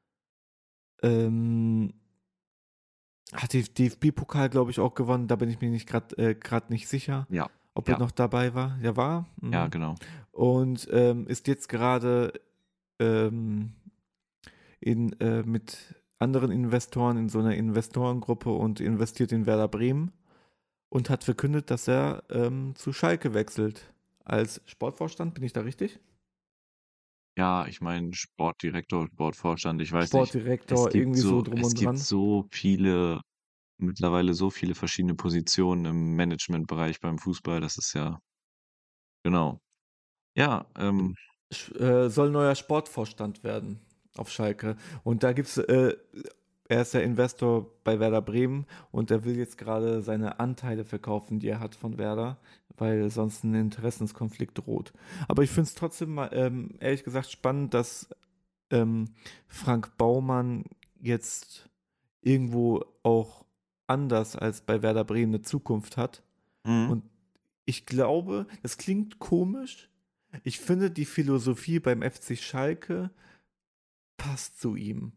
ähm, hat den D F B-Pokal, glaube ich, auch gewonnen, da bin ich mir nicht gerade äh, grad nicht sicher. Ja. ob er Ja, noch dabei war. Ja, war. ja, Mhm. genau. Und ähm, ist jetzt gerade ähm, in, äh, mit anderen Investoren in so einer Investorengruppe und investiert in Werder Bremen und hat verkündet, dass er ähm, zu Schalke wechselt. Als Sportvorstand, bin ich da richtig? Ja, ich meine, Sportdirektor, Sportvorstand, ich weiß nicht. Es Sportdirektor, gibt irgendwie so so, drum es und gibt dran. so viele, mittlerweile so viele verschiedene Positionen im Managementbereich beim Fußball. Das ist ja, genau. Ja, ähm, Sch- äh, soll neuer Sportvorstand werden auf Schalke. Und da gibt's, äh, er ist der Investor bei Werder Bremen und er will jetzt gerade seine Anteile verkaufen, die er hat von Werder, weil sonst ein Interessenskonflikt droht. Aber ich finde es trotzdem mal, ähm, ehrlich gesagt spannend, dass ähm, Frank Baumann jetzt irgendwo auch anders als bei Werder Bremen eine Zukunft hat. mhm. Und ich glaube, das klingt komisch. Ich finde, die Philosophie beim F C Schalke passt zu ihm.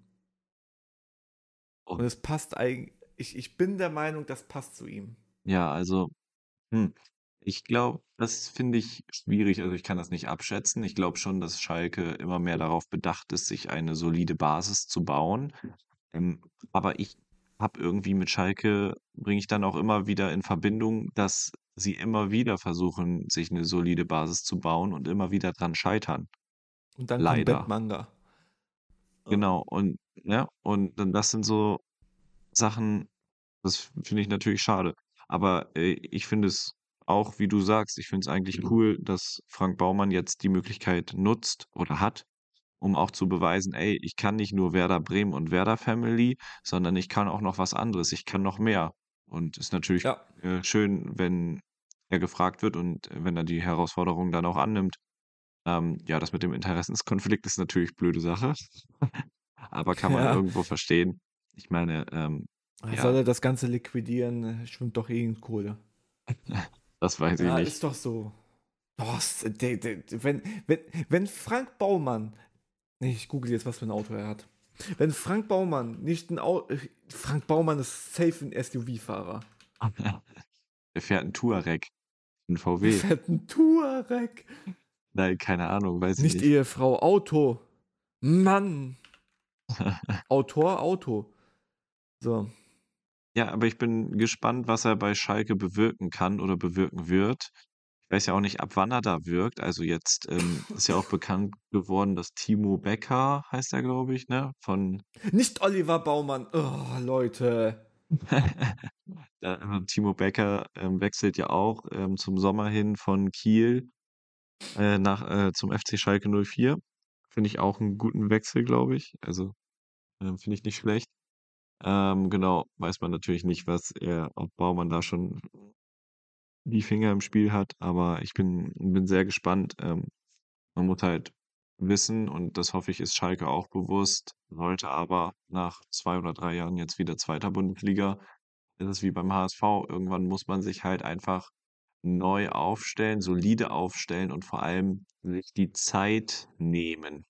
Und Und es passt eigentlich, ich, ich bin der Meinung, das passt zu ihm. ja, also, hm, ich glaube, das finde ich schwierig. Also ich kann das nicht abschätzen. Ich glaube schon, dass Schalke immer mehr darauf bedacht ist, sich eine solide Basis zu bauen. Ähm, aber ich habe irgendwie mit Schalke, bringe ich dann auch immer wieder in Verbindung, dass sie immer wieder versuchen, sich eine solide Basis zu bauen und immer wieder dran scheitern. Und dann kommt Leider. Bettmanga. Ja. Genau. Und ja, und dann das sind so Sachen, das finde ich natürlich schade. Aber äh, ich finde es auch, wie du sagst, ich finde es eigentlich cool, dass Frank Baumann jetzt die Möglichkeit nutzt oder hat, um auch zu beweisen, ey, ich kann nicht nur Werder Bremen und Werder Family, sondern ich kann auch noch was anderes. Ich kann noch mehr. Und ist natürlich Ja. äh, schön, wenn er gefragt wird und äh, wenn er die Herausforderung dann auch annimmt. Ähm, ja, das mit dem Interessenskonflikt ist natürlich blöde Sache, aber kann man Ja. irgendwo verstehen. Ich meine, ähm, Soll ja, er das Ganze liquidieren? Schwimmt doch eh in Kohle. das weiß ich Ja, nicht. ist doch so. Oh, s- de, de, wenn, wenn, wenn Frank Baumann, nee, ich google jetzt, was für ein Auto er hat. Wenn Frank Baumann nicht ein Auto, Frank Baumann ist safe ein S U V-Fahrer. Er fährt 'n Touareg, 'n Der V W. fährt ein Touareg. Nein, keine Ahnung, weiß ich Nicht nicht. Ehefrau, Auto. Mann. Autor, Auto. So. Ja, aber ich bin gespannt, was er bei Schalke bewirken kann oder bewirken wird. Ich weiß ja auch nicht, ab wann er da wirkt. Also jetzt, ähm, ist ja auch bekannt geworden, dass Timo Becker heißt er, glaube ich, ne, von Nicht Oliver Baumann. Oh, Leute. äh, Timo Becker, ähm, wechselt ja auch, ähm, zum Sommer hin von Kiel, äh, nach äh, zum F C Schalke null vier. Finde ich auch 'n guten Wechsel, glaube ich. Also, ähm, finde ich nicht schlecht. Ähm, genau, weiß man natürlich nicht, was er ob Baumann da schon die Finger im Spiel hat, aber ich bin bin sehr gespannt. Ähm, man muss halt wissen und das hoffe ich, ist Schalke auch bewusst, sollte aber nach zwei oder drei Jahren jetzt wieder zweiter Bundesliga ist es wie beim H S V. Irgendwann muss man sich halt einfach neu aufstellen, solide aufstellen und vor allem sich die Zeit nehmen.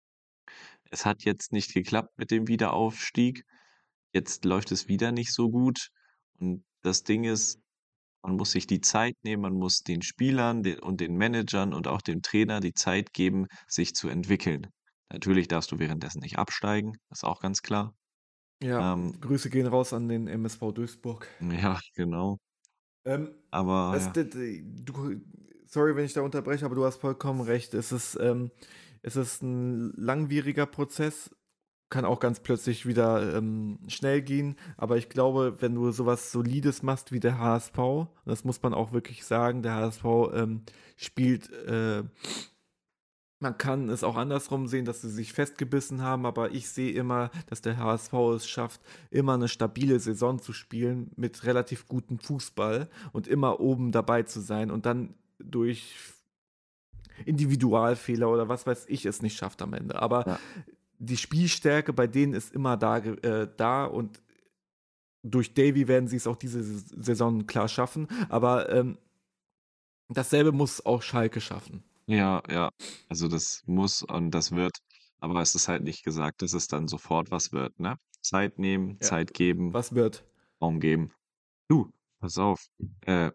Es hat jetzt nicht geklappt mit dem Wiederaufstieg. Jetzt läuft es wieder nicht so gut. Und das Ding ist, man muss sich die Zeit nehmen, man muss den Spielern den und den Managern und auch dem Trainer die Zeit geben, sich zu entwickeln. Natürlich darfst du währenddessen nicht absteigen, ist auch ganz klar. Ja, Ähm, Grüße gehen raus an den M S V Duisburg. ja, genau. Ähm, Aber es, ja. d- d- du, sorry, wenn ich da unterbreche, aber du hast vollkommen recht. Es ist, ähm, es ist ein langwieriger Prozess, kann auch ganz plötzlich wieder ähm, schnell gehen. Aber ich glaube, wenn du sowas Solides machst wie der H S V, und das muss man auch wirklich sagen, der H S V ähm, spielt, äh, man kann es auch andersrum sehen, dass sie sich festgebissen haben, aber ich sehe immer, dass der H S V es schafft, immer eine stabile Saison zu spielen mit relativ gutem Fußball und immer oben dabei zu sein und dann durch Individualfehler oder was weiß ich es nicht schafft am Ende. Aber Ja. die Spielstärke bei denen ist immer da, äh, da und durch Davy werden sie es auch diese Saison klar schaffen. Aber ähm, dasselbe muss auch Schalke schaffen. Ja, ja. Also das muss und das wird, aber es ist halt nicht gesagt, dass es dann sofort was wird, ne? Zeit nehmen, Ja, Zeit geben, was wird? Raum geben. Du, pass auf. Äh,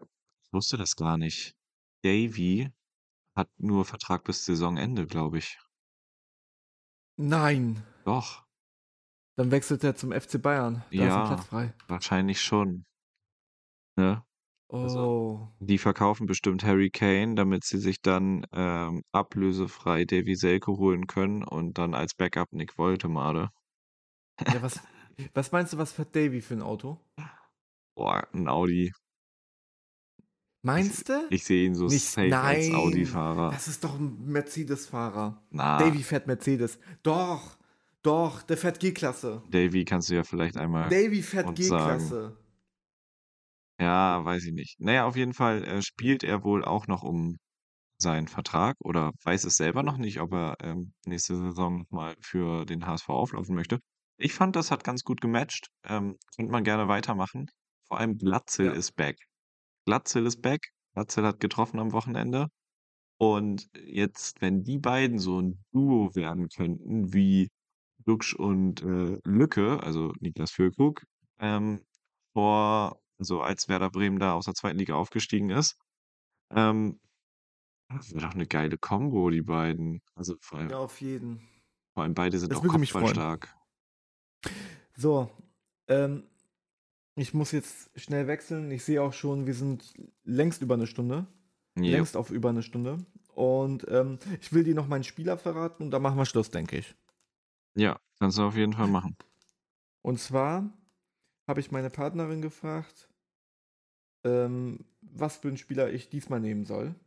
Ich wusste das gar nicht. Davy hat nur Vertrag bis Saisonende, glaube ich. Nein, Doch, dann wechselt er zum F C Bayern. Da ist ein Platz ja, frei. wahrscheinlich schon, ne? Also, Oh, die verkaufen bestimmt Harry Kane, damit sie sich dann, ähm, ablösefrei Davy Selke holen können und dann als Backup Nick Woltemade. ja, was, was meinst du, was fährt Davy für ein Auto? Boah, 'n Audi. Ich Meinst du? ich sehe ihn so Nicht, safe als nein, Audi-Fahrer. das ist doch ein Mercedes-Fahrer. Na, Davy fährt Mercedes. Doch, doch, der fährt G-Klasse. Davy kannst du ja vielleicht einmal Davy fährt uns sagen. G-Klasse. Ja, weiß ich nicht. Na ja, auf jeden Fall, äh, spielt er wohl auch noch um seinen Vertrag oder weiß es selber noch nicht, ob er, ähm, nächste Saison noch mal für den H S V auflaufen möchte. Ich fand, das hat ganz gut gematcht. Ähm, könnte man gerne weitermachen. Vor allem Glatzel Ja, ist back. Glatzel ist back. Glatzel hat getroffen am Wochenende. Und jetzt, wenn die beiden so 'n Duo werden könnten wie Duxch und, äh, Lücke, also Niklas Füllkrug, ähm, vor also als Werder Bremen da aus der zweiten Liga aufgestiegen ist, ähm, das wäre doch 'ne geile Kombo, die beiden. Also vor allem ja, auf jeden. vor allem beide sind Das auch würde mich freuen. kopfballstark. So, ähm, ich muss jetzt schnell wechseln. Ich sehe auch schon, wir sind längst über eine Stunde. Jep. Längst auf über eine Stunde. Und ähm, ich will dir noch meinen Spieler verraten und dann machen wir Schluss, denke ich. Ja, kannst du auf jeden Fall machen. Und zwar habe ich meine Partnerin gefragt, ähm, was für einen Spieler ich diesmal nehmen soll.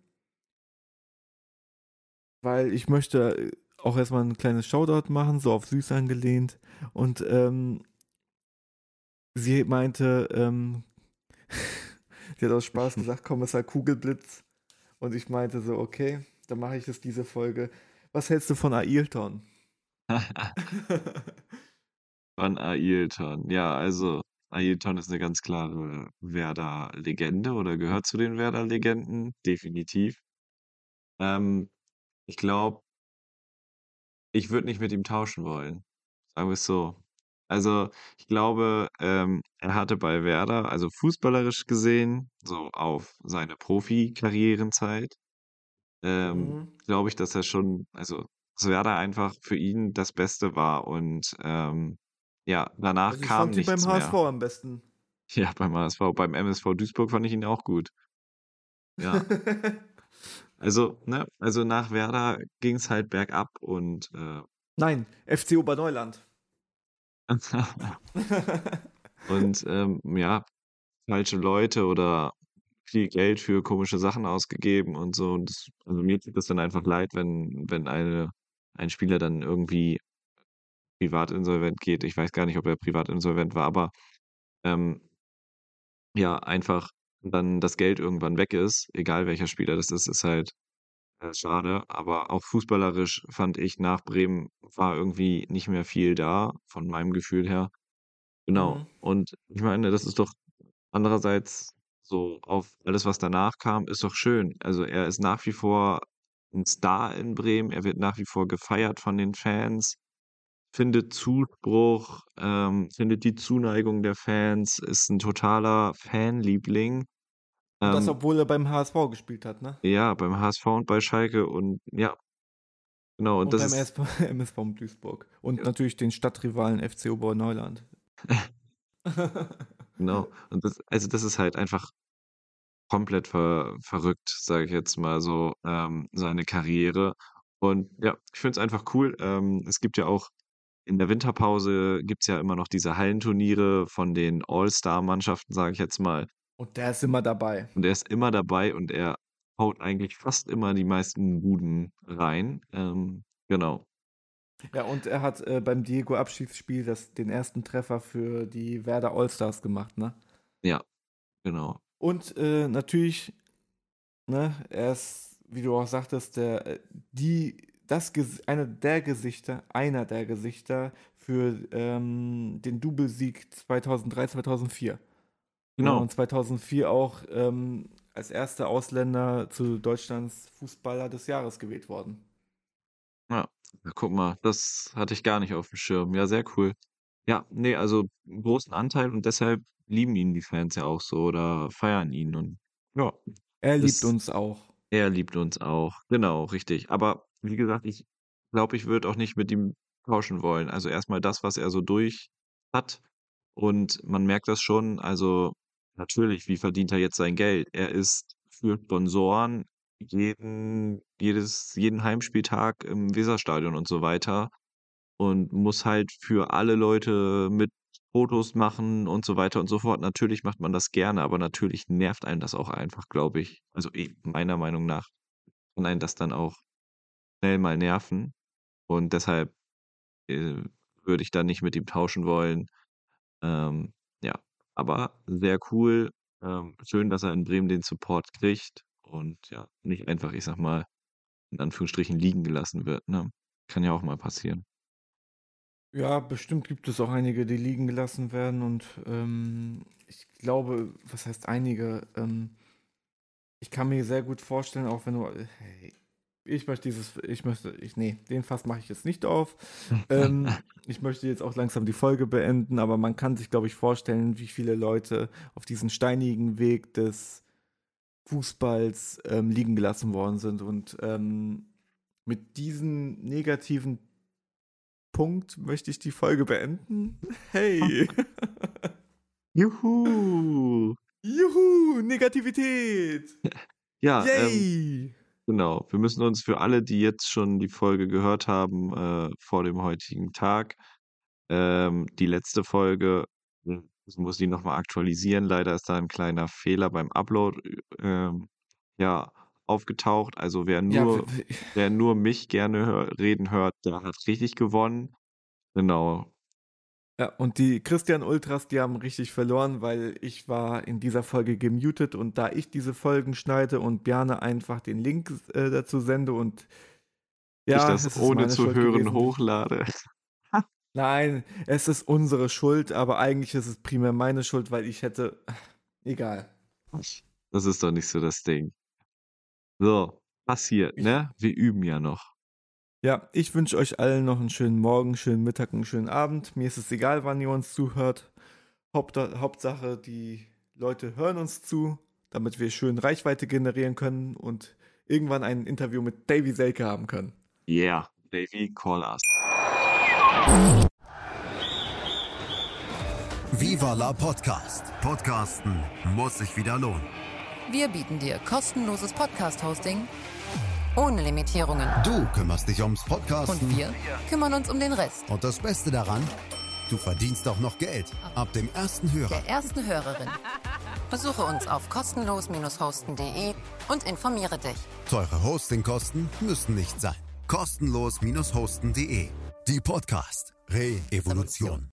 Weil ich möchte äh, auch erstmal ein kleines Shoutout machen, so auf süß angelehnt. Und ähm, sie meinte, ähm, sie hat aus Spaß gesagt, Kommissar Kugelblitz. Und ich meinte so, okay, dann mache ich es diese Folge. Was hältst du von Ailton? Von Ailton. Ja, also Ailton ist 'ne ganz klare Werder-Legende oder gehört zu den Werder-Legenden, definitiv. Ähm, ich glaube, ich würde nicht mit ihm tauschen wollen, sagen wir's so. Also, ich glaube, ähm, er hatte bei Werder also fußballerisch gesehen, so auf seine Profikarrierenzeit, ähm, Mhm. glaube ich, dass er schon also, dass Werder einfach für ihn das Beste war und, ähm, ja, danach Also ich kam fand ihn beim nichts mehr. H S V am besten. Ja, beim H S V. Beim M S V Duisburg fand ich ihn auch gut. Ja, also, ne also nach Werder ging's halt bergab und, äh Nein, F C Oberneuland. und, ähm, ja, falsche Leute oder viel Geld für komische Sachen ausgegeben und so. Und das also mir tut das dann einfach leid, wenn wenn eine ein Spieler dann irgendwie privat insolvent geht. Ich weiß gar nicht, ob er privat insolvent war, aber, ähm, ja, einfach dann das Geld irgendwann weg ist, egal welcher Spieler das ist, ist halt Äh, schade, aber auch fußballerisch fand ich, nach Bremen war irgendwie nicht mehr viel da, von meinem Gefühl her. Genau. Mhm. Und ich meine, das ist doch andererseits so auf alles, was danach kam, ist doch schön. Also, er ist nach wie vor 'n Star in Bremen. Er wird nach wie vor gefeiert von den Fans, findet Zuspruch, ähm, findet die Zuneigung der Fans, ist 'n totaler Fanliebling. Und das, Ähm, obwohl er beim H S V gespielt hat, ne? ja, beim H S V und bei Schalke und ja, genau. Und Und das beim ist S V M S V Duisburg. Und natürlich den Stadtrivalen F C Oberneuland. genau. Und das also, das ist halt einfach komplett ver verrückt, sage ich jetzt mal so, ähm, seine Karriere. Und ja, ich finde es einfach cool. Ähm, es gibt ja auch in der Winterpause gibt's ja immer noch diese Hallenturniere von den All-Star-Mannschaften, sage ich jetzt mal. Und der ist immer dabei. Und er ist immer dabei und er haut eigentlich fast immer die meisten Buden rein. Ähm, genau. Ja, und er hat äh, beim Diego-Abschiedsspiel das, den ersten Treffer für die Werder Allstars gemacht, ne? Ja, genau. Und äh, natürlich, ne, er ist, wie du auch sagtest, der, äh, die, das, Ges- einer der Gesichter, einer der Gesichter für ähm, den Doublesieg zweitausenddrei, zweitausendvier. Ne, Genau. und zweitausendvier auch ähm, als erster Ausländer zu Deutschlands Fußballer des Jahres gewählt worden. Ja, ja, guck mal, das hatte ich gar nicht auf dem Schirm. Ja, sehr cool. Ja, ne, also 'n großen Anteil und deshalb lieben ihn die Fans ja auch so oder feiern ihn und Ja, Er liebt das, uns auch. er liebt uns auch. Genau, richtig. Aber wie gesagt, ich glaube, ich würde auch nicht mit ihm tauschen wollen. Also erstmal das, was er so durch hat. Und man merkt das schon. Also natürlich, wie verdient er jetzt sein Geld? Er ist für Sponsoren jeden, jedes, jeden Heimspieltag im Weserstadion und so weiter und muss halt für alle Leute mit Fotos machen und so weiter und so fort. Natürlich macht man das gerne, aber natürlich nervt einen das auch einfach, glaube ich. Also eh, meiner Meinung nach kann einen das dann auch schnell mal nerven. Und deshalb äh, würde ich da nicht mit ihm tauschen wollen. Ähm, ja, aber sehr cool. Ähm, schön, dass er in Bremen den Support kriegt und ja, nicht einfach, ich sag mal, in Anführungsstrichen liegen gelassen wird. Ne? Kann ja auch mal passieren. Ja, bestimmt gibt es auch einige, die liegen gelassen werden und ähm, ich glaube, was heißt einige? Ähm, ich kann mir sehr gut vorstellen, auch wenn du, hey, ich möchte dieses, ich möchte, ich, nee, den Fass mache ich jetzt nicht auf. Ähm, ich möchte jetzt auch langsam die Folge beenden, aber man kann sich, glaube ich, vorstellen, wie viele Leute auf diesen steinigen Weg des Fußballs ähm, liegen gelassen worden sind und ähm, mit diesem negativen Punkt möchte ich die Folge beenden. Hey! Juhu! Juhu! Negativität! Ja, ähm, Yay! genau. Wir müssen uns für alle, die jetzt schon die Folge gehört haben, äh, vor dem heutigen Tag, ähm, die letzte Folge, hm, ich muss die nochmal aktualisieren. Leider ist da ein kleiner Fehler beim Upload, ähm, ja, aufgetaucht. Also wer Ja, nur, wer nur mich gerne hör reden hört, der hat richtig gewonnen. Genau. ja, und die Christian Ultras, die haben richtig verloren, weil ich war in dieser Folge gemutet und da ich diese Folgen schneide und Bjarne einfach den Link äh, dazu sende und Ich ja, das es ist ohne meine zu Schuld hören gewesen. hochlade. Nein, es ist unsere Schuld, aber eigentlich ist es primär meine Schuld, weil ich hätte. Egal. Das ist doch nicht so das Ding. So, passiert, Ich, ne? Wir üben ja noch. ja, ich wünsche euch allen noch einen schönen Morgen, schönen Mittag, einen schönen Abend. Mir ist es egal, wann ihr uns zuhört. Haupt, Hauptsache, die Leute hören uns zu, damit wir schön Reichweite generieren können und irgendwann ein Interview mit Davy Selke haben können. Yeah, Davy, call us. Viva la Podcast. Podcasten muss sich wieder lohnen. Wir bieten dir kostenloses Podcast-Hosting ohne Limitierungen. Du kümmerst dich ums Podcasten. Und wir kümmern uns um den Rest. Und das Beste daran, du verdienst auch noch Geld. Ab dem ersten Hörer. Der ersten Hörerin. Besuche uns auf kostenlos hosten punkt de und informiere dich. Teure Hostingkosten müssen nicht sein. kostenlos hosten punkt de. Die Podcast Re-Evolution.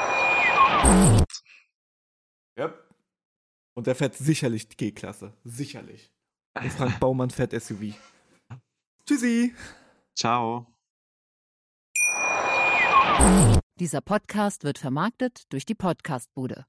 Ja. Und er fährt sicherlich die G-Klasse. Sicherlich. Und Frank Baumann fährt S U V. Tschüssi. Ciao. Dieser Podcast wird vermarktet durch die Podcastbude.